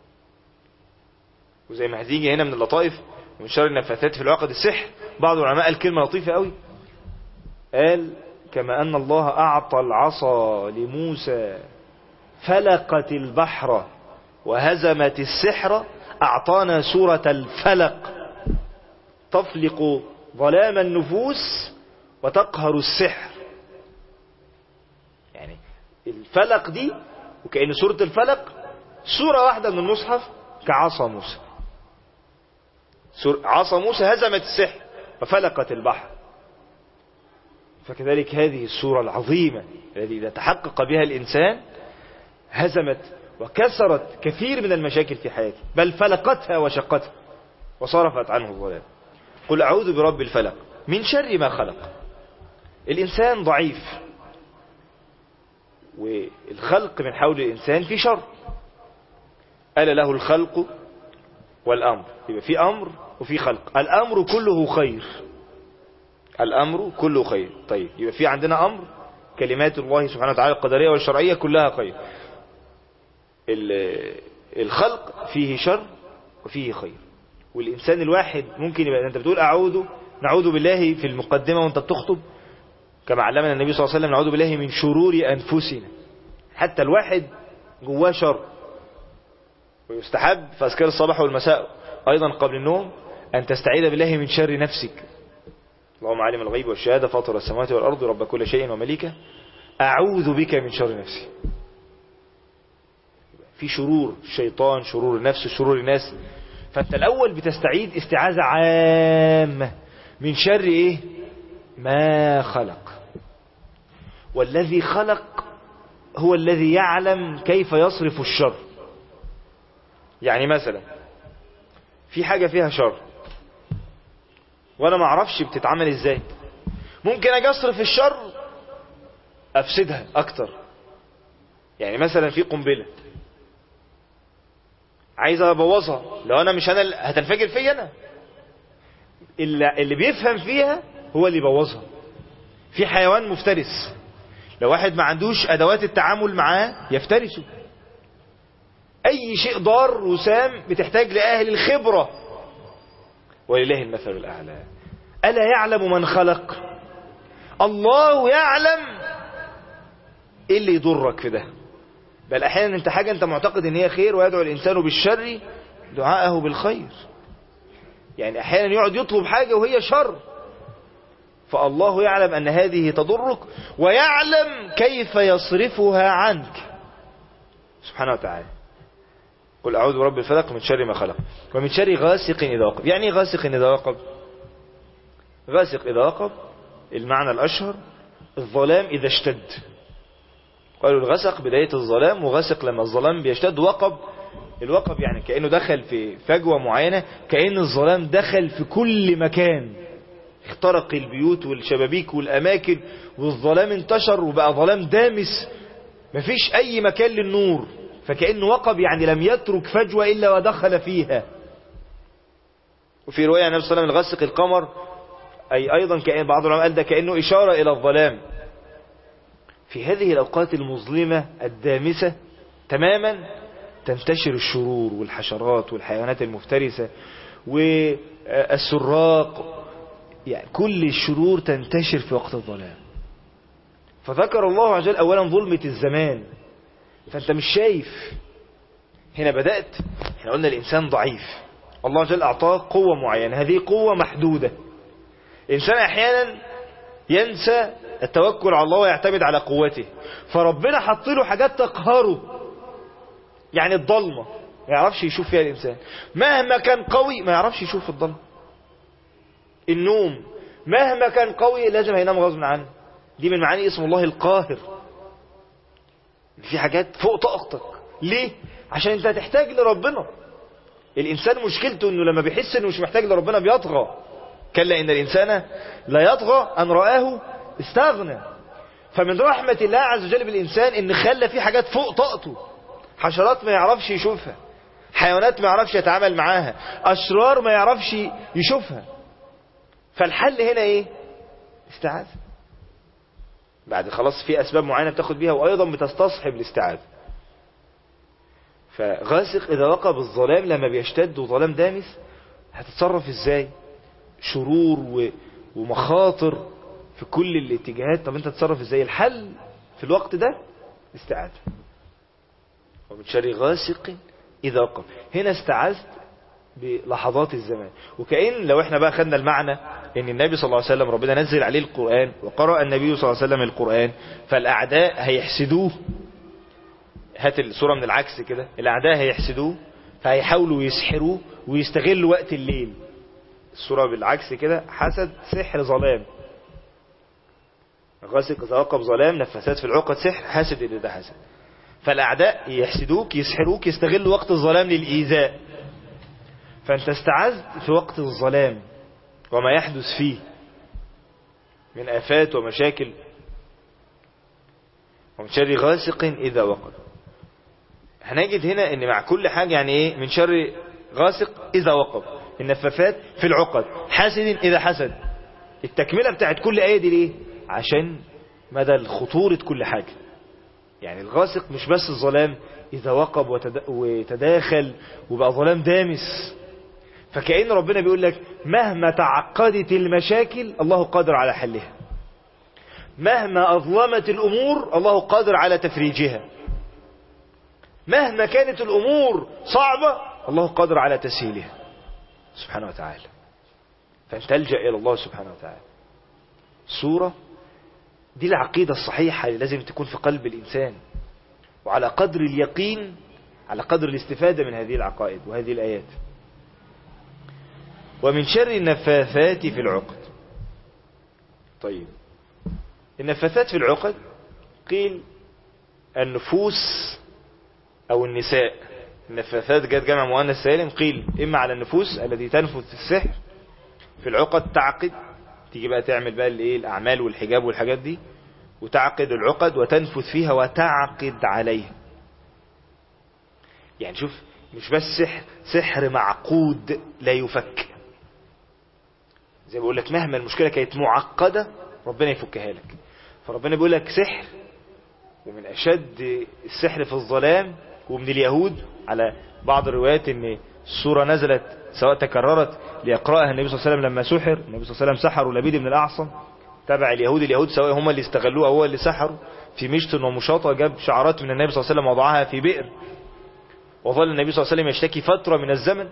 وزي ما هتيجي هنا من اللطائف ومن شر النفاثات في العقد السحر، بعض العلماء قال كلمة لطيفة قوي، قال كما أن الله أعطى العصا لموسى فلقت البحر وهزمت السحر، أعطانا سورة الفلق تفلق ظلام النفوس وتقهر السحر. يعني الفلق دي، وكأن سورة الفلق سورة واحدة من المصحف كعصا موسى. عصا موسى هزمت السحر وفلقت البحر. فكذلك هذه السورة العظيمة التي إذا تحقق بها الإنسان هزمت وكسرت كثير من المشاكل في حياته، بل فلقتها وشقتها وصرفت عنه الظلام. قل أعوذ برب الفلق من شر ما خلق. الإنسان ضعيف، والخلق من حول الإنسان في شر. ألا له الخلق والأمر، يبقى في أمر وفي خلق. الأمر كله خير، الأمر كله خير. طيب يبقى في عندنا أمر، كلمات الله سبحانه وتعالى القدرية والشرعية كلها خير. الخلق فيه شر وفيه خير. والإنسان الواحد ممكن يبقى أنت بتقول نعوذ بالله في المقدمة وأنت بتخطب، كما علمنا النبي صلى الله عليه وسلم نعوذ بالله من شرور أنفسنا. حتى الواحد جواه شر، ويستحب في أذكار الصباح والمساء أيضا قبل النوم أن تستعيذ بالله من شر نفسك. اللهم عالم الغيب والشهادة فاطر السماوات والأرض رب كل شيء ومليكه أعوذ بك من شر نفسي. في شرور الشيطان، شرور النفس، شرور الناس. فأنت الأول بتستعيذ استعاذة عامة من شر إيه؟ ما خلق. والذي خلق هو الذي يعلم كيف يصرف الشر. يعني مثلا في حاجة فيها شر وأنا ما أعرفش بتتعمل إزاي، ممكن أجي أصرف الشر أفسدها أكتر. يعني مثلا في قنبلة عايز أبوظها، لو أنا مش أنا هتنفجر فيا أنا. اللي بيفهم فيها هو اللي يبوظها. في حيوان مفترس، لو واحد ما عندوش أدوات التعامل معاه يفترسه. أي شيء ضار وسام بتحتاج لأهل الخبرة، ولله المثل الأعلى. ألا يعلم من خلق؟ الله يعلم إيه اللي يضرك في ده. بل أحيانا أنت حاجة أنت معتقد إن هي خير، ويدعو الإنسان بالشر دعاءه بالخير. يعني أحيانا يقعد يطلب حاجة وهي شر، فالله يعلم أن هذه تضرك ويعلم كيف يصرفها عنك سبحانه وتعالى. قل أعوذ برب الفلق من شر ما خلق ومن شر غاسق إذا وقب. يعني غاسق إذا وقب؟ غاسق إذا وقب المعنى الأشهر الظلام إذا اشتد. قالوا الغسق بداية الظلام، وغسق لما الظلام بيشتد. وقب، الوقب يعني كأنه دخل في فجوة معينة، كأن الظلام دخل في كل مكان، اخترق البيوت والشبابيك والأماكن، والظلام انتشر وبقى ظلام دامس، مفيش أي مكان للنور. فكأنه وقب يعني لم يترك فجوة إلا ودخل فيها. وفي رواية عن النبي صلى الله عليه وسلم الغسق القمر، أي أيضا كأن بعض العلماء قال ده كأنه إشارة إلى الظلام. في هذه الأوقات المظلمة الدامسة تماما تنتشر الشرور والحشرات والحيوانات المفترسة والسراق، يعني كل الشرور تنتشر في وقت الظلام. فذكر الله عز وجل أولا ظلمة الزمان، فأنت مش شايف. هنا بدأت، احنا قلنا الإنسان ضعيف، الله عز وجل أعطاه قوة معينة، هذه قوة محدودة. الإنسان أحيانا ينسى التوكل على الله ويعتمد على قوته، فربنا حط له حاجات تقهره. يعني الضلمة ما يعرفش يشوف فيها الإنسان، مهما كان قوي ما يعرفش يشوف في الضلمة. النوم مهما كان قوي لازم هينام غصب عنه. دي من معاني اسم الله القاهر. في حاجات فوق طاقتك. ليه؟ عشان انت هتحتاج لربنا. الإنسان مشكلته انه لما بيحس انه مش محتاج لربنا بيطغى. كلا إن الإنسان لا يطغى أن رآه استغنى. فمن رحمة الله عز وجل بالإنسان إن خلى فيه حاجات فوق طاقته، حشرات ما يعرفش يشوفها، حيوانات ما يعرفش يتعامل معاها، أشرار ما يعرفش يشوفها. فالحل هنا إيه؟ استعاذة. بعد خلاص في أسباب معينة بتاخد بيها، وأيضا بتستصحب الاستعاذة. فغاسق إذا وقب الظلام لما بيشتد وظلام دامس هتتصرف إزاي؟ شرور ومخاطر في كل الاتجاهات. طب انت تتصرف ازاي؟ الحل في الوقت ده استعاذة. ومن شر غاسق إذا وقب. هنا استعاذت بلحظات الزمان. وكأن لو احنا بقى خدنا المعنى ان النبي صلى الله عليه وسلم ربنا نزل عليه القرآن وقرأ النبي صلى الله عليه وسلم القرآن، فالأعداء هيحسدوه. هات الصورة من العكس كده، الأعداء هيحسدوه فهيحاولوا يسحروه ويستغلوا وقت الليل. الصورة بالعكس كده، حسد سحر ظلام. غاسق إذا وقب ظلام، نفسات في العقد سحر، حاسد إذا ده حسد. فالأعداء يحسدوك يسحروك يستغلوا وقت الظلام للإيذاء، فأنت استعذت في وقت الظلام وما يحدث فيه من آفات ومشاكل. ومن شر غاسق إذا وقب. هنجد هنا ان مع كل حاجة يعني ايه، من شر غاسق إذا وقب، النفاثات في العقد، حاسد إذا حسد. التكملة بتاعت كل آية دي ليه؟ عشان مدى خطورة كل حاجة. يعني الغاسق مش بس الظلام، إذا وقب وتداخل وبقى ظلام دامس. فكأن ربنا بيقول لك مهما تعقدت المشاكل الله قادر على حلها، مهما أظلمت الأمور الله قادر على تفريجها، مهما كانت الأمور صعبة الله قادر على تسهيلها سبحانه وتعالى. فلتلجأ إلى الله سبحانه وتعالى. سورة دي العقيدة الصحيحة اللي لازم تكون في قلب الإنسان، وعلى قدر اليقين على قدر الاستفادة من هذه العقائد وهذه الآيات. ومن شر النفاثات في العقد. طيب النفاثات في العقد قيل النفوس أو النساء. النفاثات جت جمع مؤنث سالم، قيل إما على النفوس التي تنفذ السحر في العقد، تعقد، تيجي بقى تعمل بقى الأعمال والحجاب والحاجات دي، وتعقد العقد وتنفذ فيها وتعقد عليها. يعني شوف، مش بس سحر معقود لا يفك، زي ما بقول لك مهما المشكلة كانت معقدة ربنا يفكها لك. فربنا بيقول لك سحر، ومن أشد السحر في الظلام ومن اليهود. على بعض الروايات ان السورة نزلت سواء تكررت ليقرأها النبي صلى الله عليه وسلم لما سحر. النبي صلى الله عليه وسلم سحروا لبيد بن الأعصم تبع اليهود سواء هم اللي استغلوه أو هو اللي سحروا. في مشط ومشاطة جاب شعرات من النبي صلى الله عليه وسلم وضعها في بئر، وظل النبي صلى الله عليه وسلم يشتكي فترة من الزمن،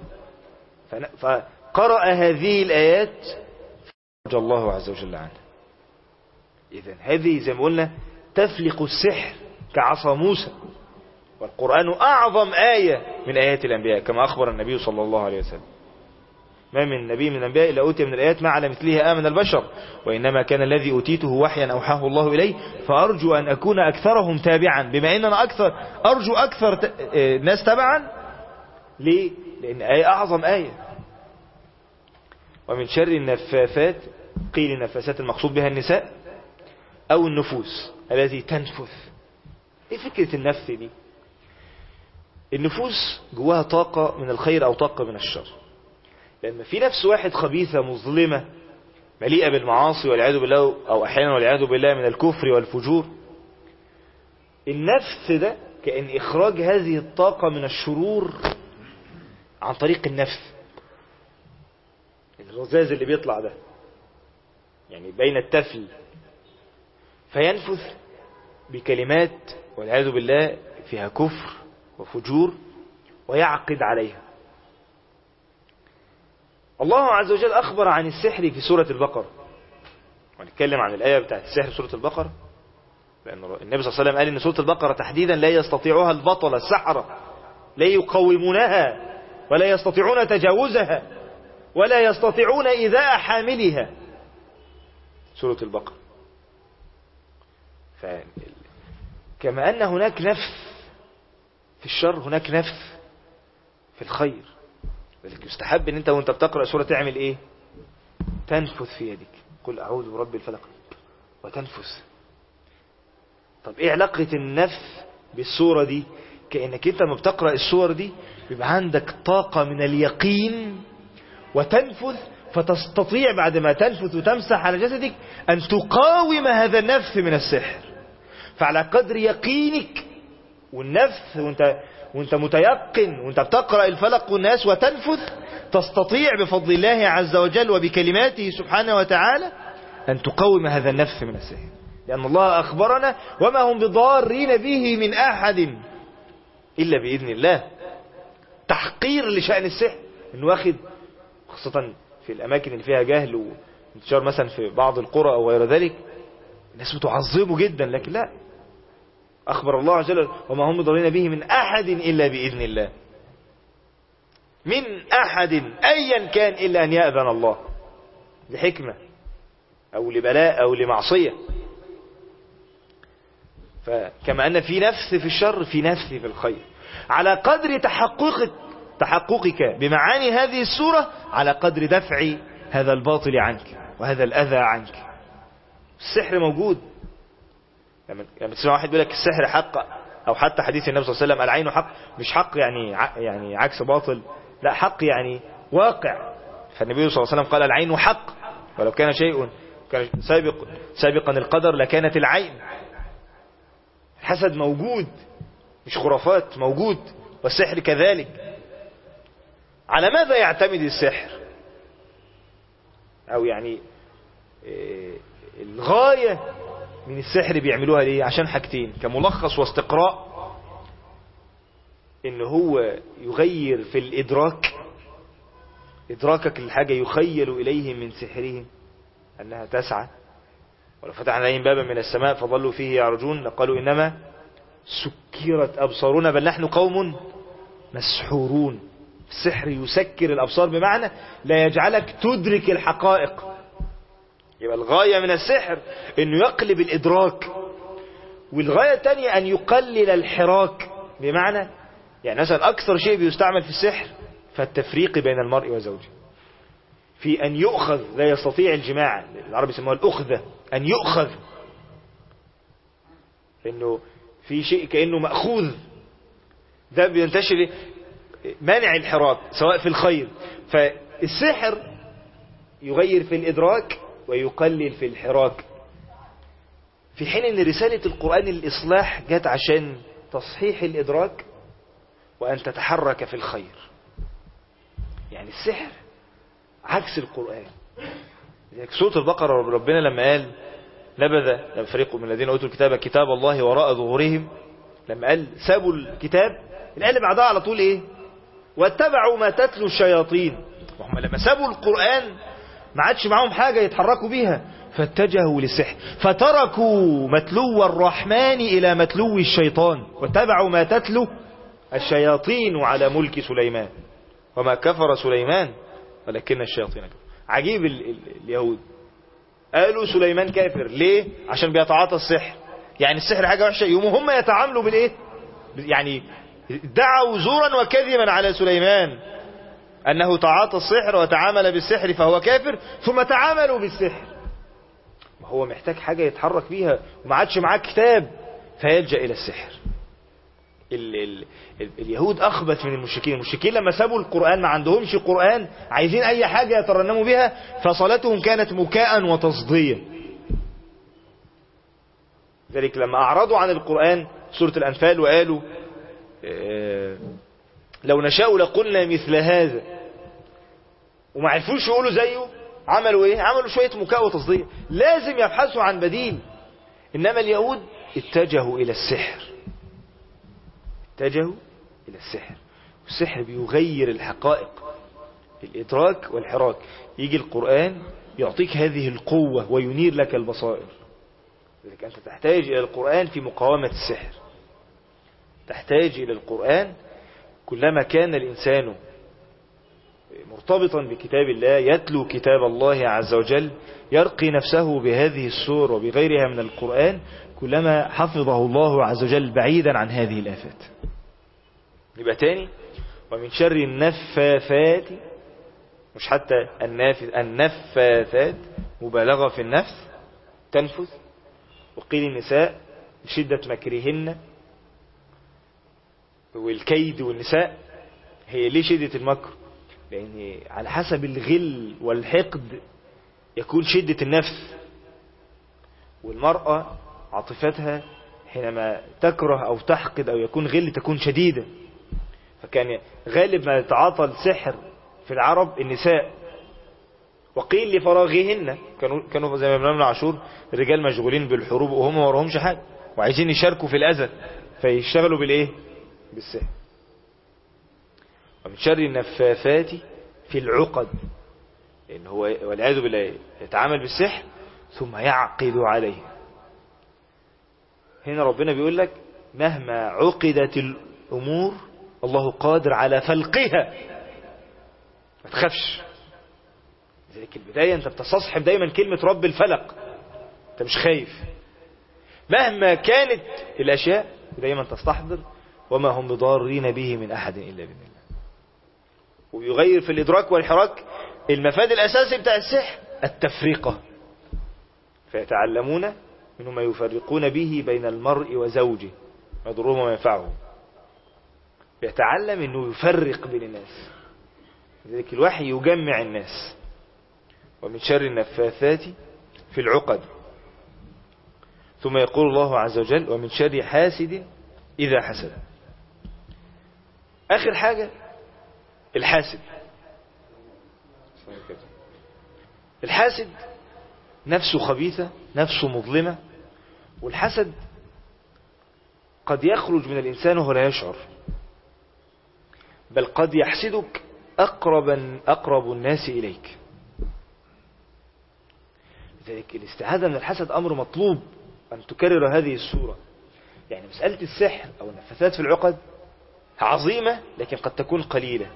فقرأ هذه الآيات فرج الله عز وجل عنه. إذن هذه زي ما قلنا تفلق السحر كعصا موسى، والقرآن أعظم آية من آيات الأنبياء كما أخبر النبي صلى الله عليه وسلم. ما من نبي من الأنبياء إلا أوتي من الآيات ما على مثلها آمن البشر، وإنما كان الذي أوتيته وحيا أوحاه الله إليه، فأرجو أن أكون أكثرهم تابعا. بما أننا أرجو أكثر ناس تبعا. ليه؟ لأن آية أعظم آية. ومن شر النفاثات قيل النفاثات المقصود بها النساء أو النفوس التي تنفث. إيه فكرة النفث دي؟ النفوس جواها طاقة من الخير أو طاقة من الشر. لما في نفس واحد خبيثة مظلمة مليئة بالمعاصي والعياذ بالله، أو أحيانا والعياذ بالله من الكفر والفجور، النفث ده كأن إخراج هذه الطاقة من الشرور عن طريق النفث، الرذاذ اللي بيطلع ده يعني بين التفل، فينفث بكلمات والعياذ بالله فيها كفر وفجور ويعقد عليها. الله عز وجل أخبر عن السحر في سورة البقرة، ونتكلم عن الآية بتاعت السحر في سورة البقرة، لأن النبي صلى الله عليه وسلم قال إن سورة البقرة تحديدا لا يستطيعها البطل السحرة، لا يقومونها ولا يستطيعون تجاوزها ولا يستطيعون إيذاء حاملها. سورة البقرة. كما أن هناك نفث في الشر هناك نفث في الخير، ولكن يستحب ان انت وانت بتقرأ سورة تعمل ايه؟ تنفث في يدك، قل اعوذ برب الفلق وتنفث. طب ايه علاقة النفث بالسورة دي؟ كأنك انت لما بتقرأ السور دي بيبقى عندك طاقة من اليقين وتنفث، فتستطيع بعد ما تنفث وتمسح على جسدك ان تقاوم هذا النفث من السحر. فعلى قدر يقينك والنفث وانت متيقن وانت بتقرأ الفلق والناس وتنفث، تستطيع بفضل الله عز وجل وبكلماته سبحانه وتعالى أن تقوم هذا النفث من السحر. لأن الله أخبرنا وما هم بضارين به من أحد إلا بإذن الله. تحقير لشأن السحر إنه واخد، خاصة في الأماكن اللي فيها جهل وانتشار مثلا في بعض القرى أو غير ذلك، الناس بتعظمه جدا، لكن لا، أخبر الله عز وجل وما هم بضارين به من أحد إلا بإذن الله. من أحد أيا كان إلا أن يأذن الله، لحكمة أو لبلاء أو لمعصية. فكما أن في نفس في الشر في نفس في الخير. على قدر تحققك بمعاني هذه السورة على قدر دفع هذا الباطل عنك وهذا الأذى عنك. السحر موجود. لما تسمع واحد يقول لك السحر حق، أو حتى حديث النبي صلى الله عليه وسلم العين حق، مش حق يعني عكس باطل، لا حق يعني واقع. فالنبي صلى الله عليه وسلم قال العين حق، ولو كان شيء كان سابقا القدر لكانت العين. الحسد موجود مش خرافات، موجود. والسحر كذلك. على ماذا يعتمد السحر؟ أو يعني الغاية من السحر بيعملوها ليه؟ عشان حاجتين كملخص واستقراء: إن هو يغير في الإدراك، إدراكك للحاجة يخيل إليهم من سحرهم أنها تسعى. ولو فتحنا عليهم بابا من السماء فظلوا فيه يعرجون لقالوا إنما سكرت أبصارنا بل نحن قوم مسحورون. السحر يسكر الأبصار بمعنى لا يجعلك تدرك الحقائق. يبقى الغاية من السحر أنه يقلب الإدراك. والغاية الثانية أن يقلل الحراك، بمعنى يعني مثلا أكثر شيء بيستعمل في السحر فالتفريق بين المرء وزوجه، في أن يؤخذ لا يستطيع الجماع. العرب يسموها الأخذة، أن يؤخذ، إنه في شيء كأنه مأخوذ. ده بينتشر منع الحراك سواء في الخير. فالسحر يغير في الإدراك ويقلل في الحراك، في حين أن رسالة القرآن الإصلاح جت عشان تصحيح الإدراك وأن تتحرك في الخير. يعني السحر عكس القرآن. سورة البقرة ربنا لما قال نبذ فريق من الذين أوتوا الكتاب كتاب الله وراء ظهورهم، لما قال سابوا الكتاب، الآية بعدها على طول إيه؟ واتبعوا ما تتلو الشياطين. وهم لما سابوا القرآن ما عادش معهم حاجة يتحركوا بيها، فاتجهوا للسحر، فتركوا متلو الرحمن إلى متلو الشيطان، واتبعوا ما تتلو الشياطين على ملك سليمان وما كفر سليمان ولكن الشياطين كفروا. عجيب اليهود قالوا سليمان كافر ليه؟ عشان بيتعاطى السحر. يعني السحر حاجة وحشة، يوم هم يتعاملوا بالايه؟ يعني دعوا زورا وكذبا على سليمان أنه تعاطى السحر وتعامل بالسحر فهو كافر، ثم تعاملوا بالسحر. هو محتاج حاجة يتحرك بيها وما عادش معاه كتاب فيلجأ إلى السحر. اليهود أخبث من المشركين. المشركين لما سابوا القرآن ما عندهمش قرآن، عايزين أي حاجة يترنموا بها، فصلاتهم كانت مكاء وتصديا. ذلك لما أعرضوا عن القرآن سورة الأنفال وقالوا لو نشاء لقلنا مثل هذا، وما عرفوش يقولوا زيه، عملوا ايه؟ عملوا شوية مكاء وتصديق. لازم يبحثوا عن بديل. انما اليهود اتجهوا الى السحر، اتجهوا الى السحر. والسحر بيغير الحقائق، الادراك والحراك. يجي القرآن يعطيك هذه القوة وينير لك البصائر. لذلك انت تحتاج الى القرآن في مقاومة السحر، تحتاج الى القرآن. كلما كان الانسان مرتبطا بكتاب الله، يتلو كتاب الله عز وجل، يرقي نفسه بهذه السور وبغيرها من القرآن، كلما حفظه الله عز وجل بعيدا عن هذه الآفات. يبقى تاني: ومن شر النفاثات، مش حتى النفاثات، مبالغة في النفس، تنفث. وقيل النساء شدة مكرهن والكيد. والنساء هي ليه شدة المكر؟ لأن على حسب الغل والحقد يكون شدة النفس. والمرأة عاطفتها حينما تكره أو تحقد أو يكون غل تكون شديدة. فكان غالب ما يتعاطى السحر في العرب النساء. وقيل لفراغهن، كانوا زي ما ابن عاشور الرجال مشغولين بالحروب وهم ما وراهمش حاجة وعايزين يشاركوا في الأذى فيشتغلوا بالإيه؟ بالسحر. ومن شر النفاثات في العقد، لأن هو والعياذ بالله يتعامل بالسحر ثم يعقد عليه. هنا ربنا بيقول لك مهما عقدت الأمور الله قادر على فلقها ما تخافش. لذلك البداية انت بتستصحب دايما كلمة رب الفلق، انت مش خايف مهما كانت الاشياء، دايما تستحضر وما هم بضارين به من احد الا باذن الله. ويغير في الادراك والحراك المفاد الاساسي بتاع السحر التفرقة، فيتعلمون منه ما يفرقون به بين المرء وزوجه ما يضرهم وما ينفعهم. يتعلم انه يفرق بين الناس، لذلك الوحي يجمع الناس. ومن شر النفاثات في العقد. ثم يقول الله عز وجل ومن شر حاسد إذا حسد. آخر حاجة الحاسد. الحاسد نفسه خبيثة، نفسه مظلمة، والحسد قد يخرج من الإنسان وهو لا يشعر، بل قد يحسدك أقرب الناس إليك. لذلك الاستعاذة من الحسد أمر مطلوب أن تكرر هذه السورة. يعني مسألة السحر أو النفاثات في العقد عظيمة لكن قد تكون قليلة.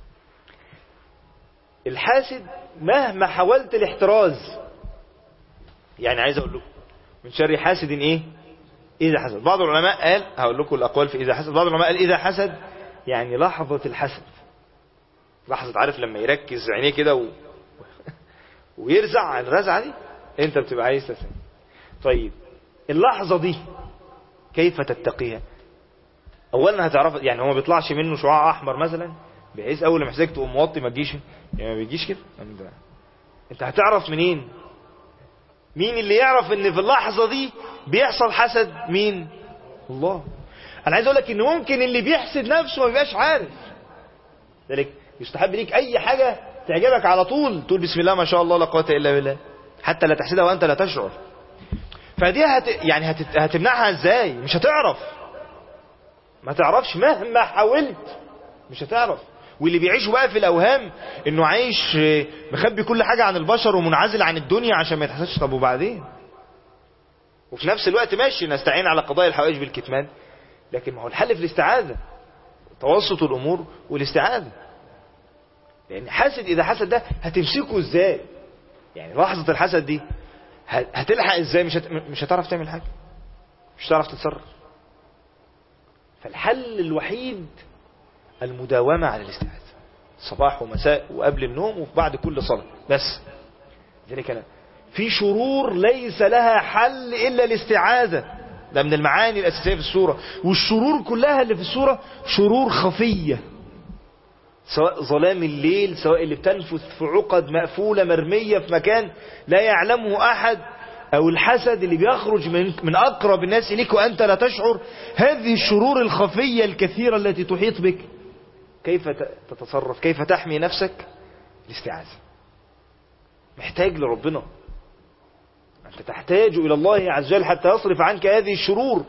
الحاسد مهما حاولت الاحتراز، يعني عايز أقول لكم من شر حاسد إيه؟ إذا حسد. بعض العلماء قال، هقول لكم الأقوال في إذا حسد، بعض العلماء قال إذا حسد يعني لحظة الحسد، لحظة عارف لما يركز عينيه كده ويرزع الرزعة دي انت بتبقى عايز تسمع. طيب اللحظة دي كيف تتقيها؟ اولا هتعرف، يعني هو ما بيطلعش منه شعاع احمر مثلا بحيث اول ما يحسك تقوم موطي ما تجيش، يعني ما بيجيش كده. انت هتعرف منين؟ مين اللي يعرف ان في اللحظة دي بيحصل حسد؟ مين؟ الله. انا عايز اقول لك ان ممكن اللي بيحسد نفسه ما بيبقاش عارف. ذلك يستحب ليك اي حاجة تعجبك على طول تقول بسم الله ما شاء الله لا قوة الا بالله، حتى لا تحسدها وانت لا تشعر. فدي هتمنعها ازاي؟ مش هتعرف، ما تعرفش مهما حاولت مش هتعرف. واللي بيعيشوا بقى في الاوهام انه عايش مخبي كل حاجة عن البشر ومنعزل عن الدنيا عشان ما يتحسدش. طب وبعدين؟ وفي نفس الوقت ماشي نستعين على قضاء الحوائج بالكتمان، لكن ما هو الحل في الاستعاذة، توسط الامور والاستعاذة. لان حاسد اذا حسد ده هتمسكه ازاي؟ يعني لحظة الحسد دي هتلحق ازاي؟ مش هتعرف تعمل حاجة، مش هتعرف تتصرف. فالحل الوحيد المداومة على الاستعاذة، صباح ومساء وقبل النوم وبعد كل صلاة بس. ذلك أنا في شرور ليس لها حل إلا الاستعاذة، ده من المعاني الأساسية في السورة. والشرور كلها اللي في السورة شرور خفية، سواء ظلام الليل، سواء اللي بتنفث في عقد مقفولة مرمية في مكان لا يعلمه أحد، أو الحسد اللي بيخرج من أقرب الناس إليك وأنت لا تشعر. هذه الشرور الخفية الكثيرة التي تحيط بك كيف تتصرف؟ كيف تحمي نفسك؟ الاستعاذة. محتاج لربنا، أنت تحتاج إلى الله عز وجل حتى يصرف عنك هذه الشرور.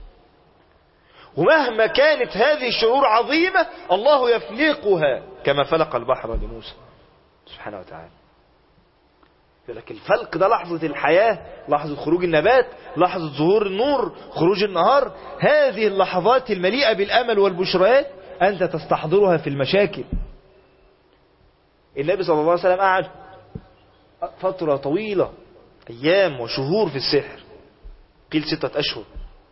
ومهما كانت هذه الشرور عظيمة الله يفلقها كما فلق البحر لموسى سبحانه وتعالى. لكن الفلق ده لحظة الحياة، لحظة خروج النبات، لحظة ظهور النور، خروج النهار. هذه اللحظات المليئة بالأمل والبشرات أنت تستحضرها في المشاكل. النبي صلى الله عليه وسلم قعد فترة طويلة، أيام وشهور في السحر، قيل 6 أشهر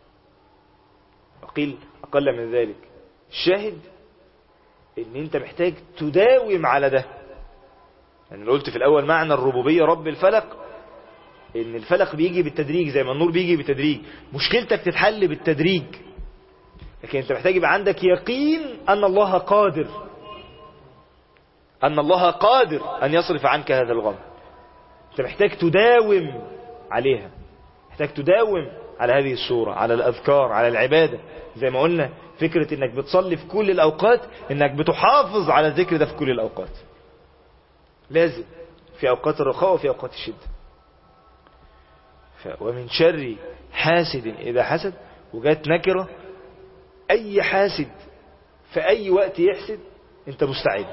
وقيل أقل من ذلك. الشاهد إن أنت محتاج تداوم على ده. يعني قلت في الأول معنى الربوبية رب الفلق، إن الفلق بيجي بالتدريج زي ما النور بيجي بالتدريج. مشكلتك تتحل بالتدريج، لكن أنت محتاج يبقى عندك يقين أن الله قادر، أن الله قادر أن يصرف عنك هذا الغم. أنت محتاج تداوم عليها، محتاج تداوم على هذه السورة، على الأذكار، على العبادة. زي ما قلنا فكرة إنك بتصلي في كل الأوقات، إنك بتحافظ على الذكر ده في كل الأوقات، لازم في أوقات الرخاء وفي أوقات الشدة. ومن شر حاسد إذا حسد، وجات نكرة، أي حاسد في أي وقت يحسد أنت مستعد.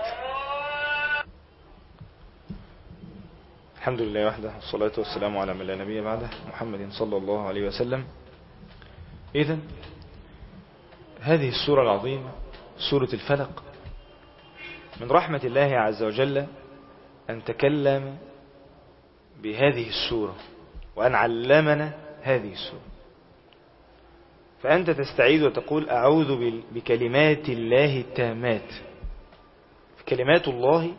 الحمد لله وحده، والصلاة والسلام على من لا نبي بعده، محمد صلى الله عليه وسلم. إذن هذه السورة العظيمة سورة الفلق من رحمة الله عز وجل أن تكلم بهذه السورة وأن علمنا هذه السورة. فأنت تستعيذ وتقول أعوذ بكلمات الله التامات. كلمات الله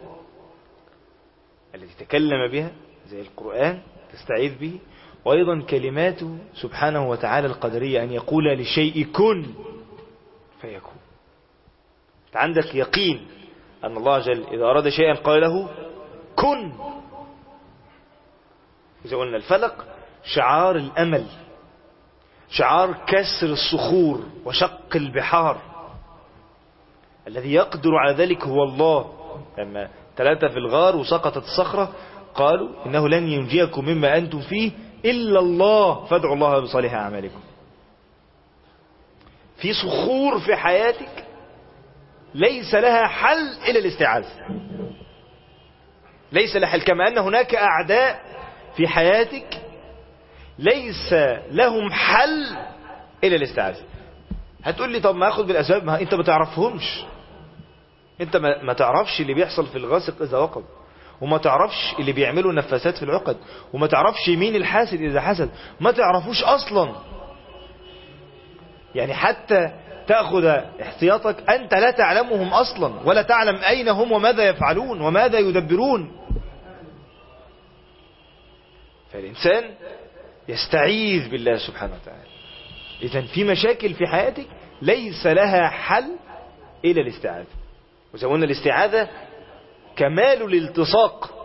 التي تكلم بها زي القرآن تستعيذ به، وأيضا كلماته سبحانه وتعالى القدرية أن يقول لشيء كن فيكون. أنت عندك يقين أن الله جل إذا أراد شيئا قال له كن. إذا قلنا الفلق شعار الأمل، شعار كسر الصخور وشق البحار، الذي يقدر على ذلك هو الله. لما 3 في الغار وسقطت الصخرة قالوا إنه لن ينجيكم مما أنتم فيه إلا الله فادعوا الله بصالح أعمالكم. في صخور في حياتك ليس لها حل إلا الاستعاذة، ليس لها حل. كما أن هناك أعداء في حياتك ليس لهم حل إلا الاستعاذة. هتقول لي طب ما أخذ بالأسباب، ما أنت ما تعرفهمش. أنت ما تعرفش اللي بيحصل في الغاسق إذا وقب، وما تعرفش اللي بيعملوا نفاسات في العقد، وما تعرفش مين الحاسد إذا حسد، ما تعرفوش أصلا. يعني حتى تأخذ احتياطك أنت لا تعلمهم أصلا، ولا تعلم أين هم وماذا يفعلون وماذا يدبرون. فالإنسان يستعيذ بالله سبحانه وتعالى. إذن في مشاكل في حياتك ليس لها حل إلا الاستعاذة. وزي ما قلنا الاستعاذة كمال الالتصاق.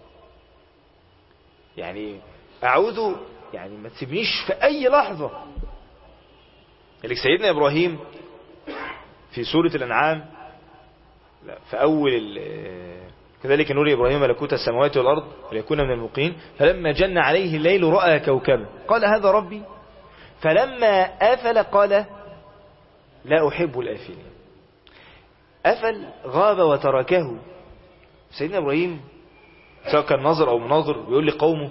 يعني أعوذ، يعني ما تسيبنيش في أي لحظة. لذلك سيدنا إبراهيم في سورة الأنعام في أول كذلك نور إبراهيم ملكوت السماوات والأرض وليكون من الموقنين فلما جن عليه الليل رأى كوكبا قال هذا ربي فلما أفل قال لا أحب الآفلين. أفل غاب وتركه. سيدنا إبراهيم سواء كان ناظر أو مناظر بيقول لقومه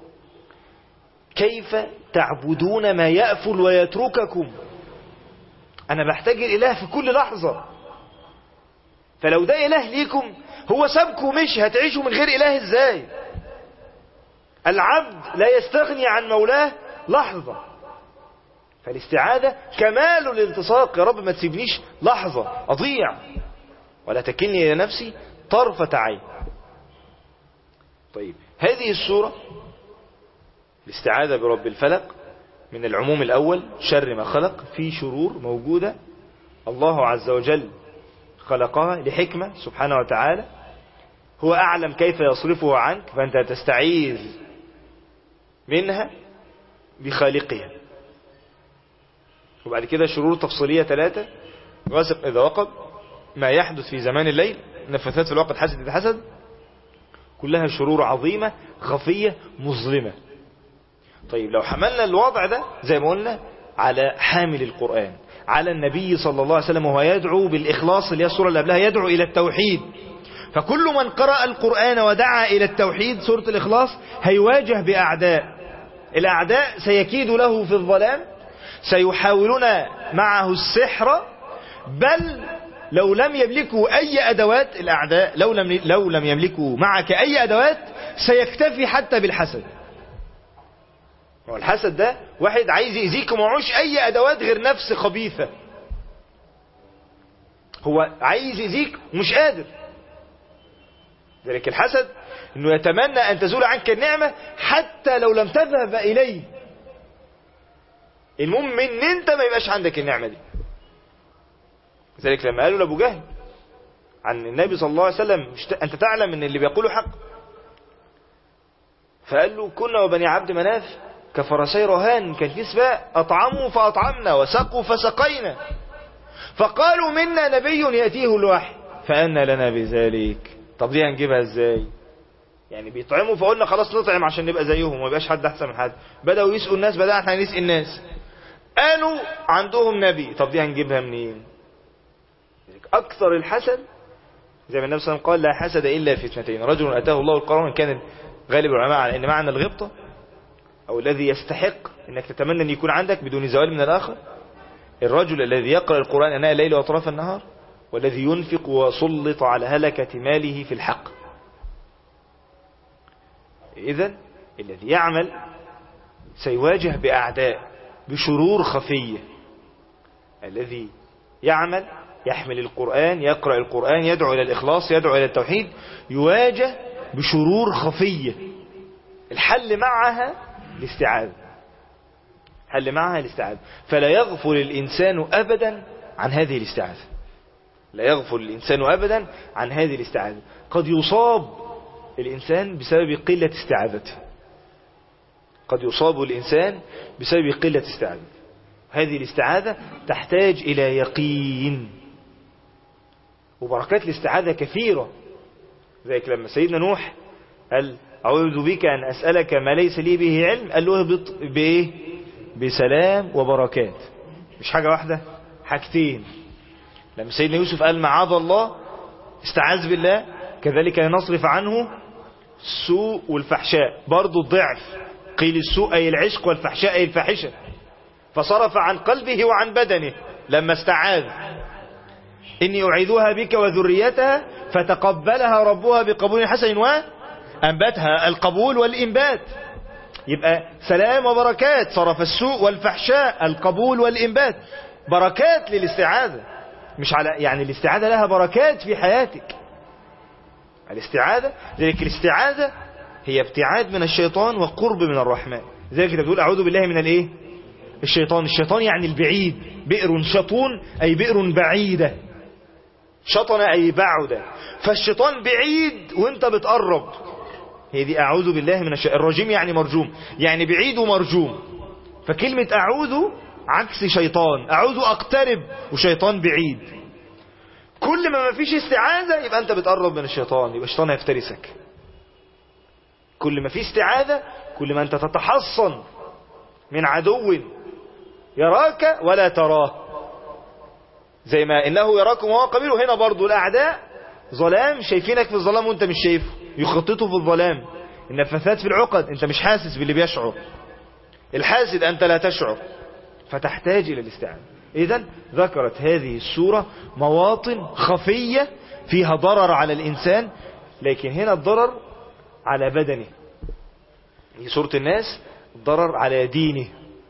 كيف تعبدون ما يأفل ويترككم؟ أنا بحتاج الإله في كل لحظة، فلو ده إله ليكم هو سابكم مش هتعيشوا من غير إله إزاي؟ العبد لا يستغني عن مولاه لحظة. فالاستعاذة كمال الالتصاق. يا رب ما تسيبنيش لحظة أضيع ولا تكلني إلى نفسي طرفة عين. طيب هذه السورة الاستعاذة برب الفلق من العموم الأول شر ما خلق، في شرور موجودة الله عز وجل خلقها لحكمة سبحانه وتعالى، هو أعلم كيف يصرفه عنك، فأنت تستعيذ منها بخالقها. وبعد كده شرور تفصيلية 3 غاسق إذا وقب، ما يحدث في زمان الليل، نفثات في الوقت، حسد إذا حسد، كلها شرور عظيمة خفية مظلمة. طيب لو حملنا الوضع ده زي ما قلنا على حامل القرآن، على النبي صلى الله عليه وسلم وهو يدعو بالإخلاص اللي هي السورة اللي قبلها، يدعو إلى التوحيد. فكل من قرأ القرآن ودعا إلى التوحيد سورة الإخلاص هيواجه بأعداء. الأعداء سيكيد له في الظلام، سيحاولون معه السحر، بل لو لم يملكوا أي أدوات الأعداء، لو لم يملكوا معك أي أدوات سيكتفي حتى بالحسد. والحسد ده واحد عايز يأذيك ومعوش أي أدوات غير نفس خبيثة، هو عايز يأذيك ومش قادر. ذلك الحسد أنه يتمنى أن تزول عنك النعمة حتى لو لم تذهب إليه، المهم ان انت ما يبقاش عندك النعمة دي. ذلك لما قالوا لأبو جهل عن النبي صلى الله عليه وسلم أنت تعلم ان اللي بيقوله حق، فقال له كنا وبني عبد مناف كفرسي رهان، كان في سباق أطعموا فأطعمنا وسقوا فسقينا، فقالوا منا نبي يأتيه الوحي فأنا لنا بذلك. طب دي هنجيبها ازاي؟ يعني بيطعموا فقلنا خلاص نطعم عشان نبقى زيهم وما يبقاش حد احسن من حد. بدأوا يسألوا الناس، بدأنا احنا نسأل الناس، قالوا عندهم نبي. طب دي هنجيبها منين؟ أكثر الحسد زي ما النبي صلى الله عليه وسلم قال لا حسد إلا في 2، رجل أتاه الله القرآن. كان غالب العلماء على أن معنى الغبطة أو الذي يستحق أنك تتمنى أن يكون عندك بدون زوال من الآخر، الرجل الذي يقرأ القرآن أناء الليل وأطراف النهار والذي ينفق وسلط على هلكة ماله في الحق. إذن الذي يعمل سيواجه بأعداء بشرور خفية. الذي يعمل يحمل القرآن، يقرأ القرآن، يدعو إلى الإخلاص، يدعو إلى التوحيد، يواجه بشرور خفية. الحل معها الاستعاذة. حل معها الاستعاذة. فلا يغفل الإنسان أبدا عن هذه الاستعاذة. لا يغفل الإنسان أبدا عن هذه الاستعاذة. قد يصاب الإنسان بسبب قلة استعاذته. قد يصاب الإنسان بسبب قلة استعاذته. هذه الاستعاذة تحتاج إلى يقين. وبركات الاستعاذة كثيرة. ذلك لما سيدنا نوح قال أعوذ بك أن أسألك ما ليس لي به علم، قال له اهبط بإيه؟ بسلام وبركات. مش حاجة واحدة، حاجتين. لما سيدنا يوسف قال معاذ الله، استعاذ بالله، كذلك نصرف عنه السوء والفحشاء. برضو الضعف، قيل السوء أي العشق والفحشاء أي الفاحشة، فصرف عن قلبه وعن بدنه لما استعاذ. إني أعيذها بك وذريتها فتقبلها ربها بقبول حسن وأنبتها. القبول والإنبات. يبقى سلام وبركات، صرف السوء والفحشاء، القبول والإنبات. بركات للاستعاذة. مش على يعني الاستعاذة لها بركات في حياتك. الاستعاذة، ذلك الاستعاذة هي ابتعاد من الشيطان وقرب من الرحمن. ذلك انت بتقول أعوذ بالله من الايه؟ الشيطان. الشيطان يعني البعيد. بئر شطون أي بئر بعيدة. شطن أي بعد. فالشيطان بعيد وانت بتقرب. هي دي أعوذ بالله من الشيطان. الرجيم يعني مرجوم، يعني بعيد ومرجوم. فكلمة أعوذ عكس شيطان. أعوذ أقترب وشيطان بعيد. كل ما فيش استعاذة يبقى أنت بتقرب من الشيطان، يبقى الشيطان هيفترسك. كل ما في استعاذة كل ما أنت تتحصن من عدو يراك ولا تراه. زي ما إنه يراكم وهو قبيله. هنا برضو الأعداء ظلام، شايفينك في الظلام وانت مش شايفه، يخططوا في الظلام. النفاثات في العقد، انت مش حاسس باللي بيشعر. الحاسد أنت لا تشعر. فتحتاج إلى الاستعانة. إذن ذكرت هذه السورة مواطن خفية فيها ضرر على الإنسان، لكن هنا الضرر على بدنه. في سورة الناس الضرر على دينه.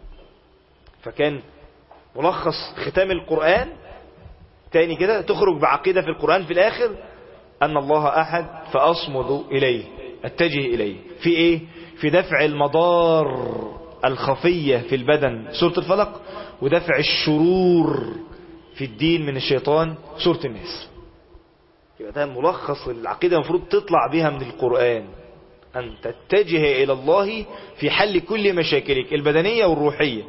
فكان ملخص ختام القرآن تاني كده، تخرج بعقيدة في القرآن في الآخر أن الله أحد فأصمد إليه، أتجه إليه. في إيه؟ في دفع المضار الخفية في البدن سورة الفلق، ودفع الشرور في الدين من الشيطان سورة الناس. يبقى ده ملخص العقيدة المفروض تطلع بها من القرآن، أن تتجه إلى الله في حل كل مشاكلك البدنية والروحية،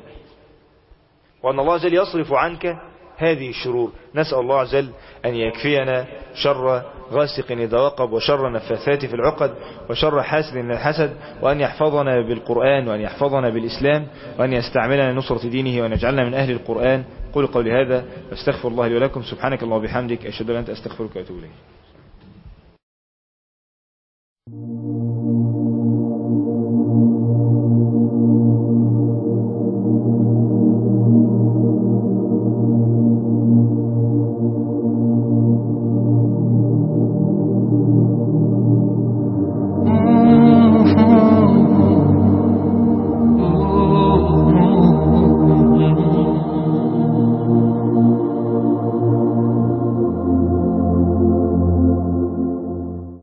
وأن الله عز وجل يصرف عنك هذه الشرور. نسأل الله عز وجل أن يكفينا شر غاسق إذا وقب، وشر نفاثات في العقد، وشر حاسد من الحسد، وأن يحفظنا بالقرآن، وأن يحفظنا بالإسلام، وأن يستعملنا لنصرة دينه، وأن يجعلنا من أهل القرآن. قولوا قولي هذا واستغفر الله لي ولكم. سبحانك اللهم وبحمدك، أشهد أن لا إله إلا أنت، أستغفرك وأتوب إليك.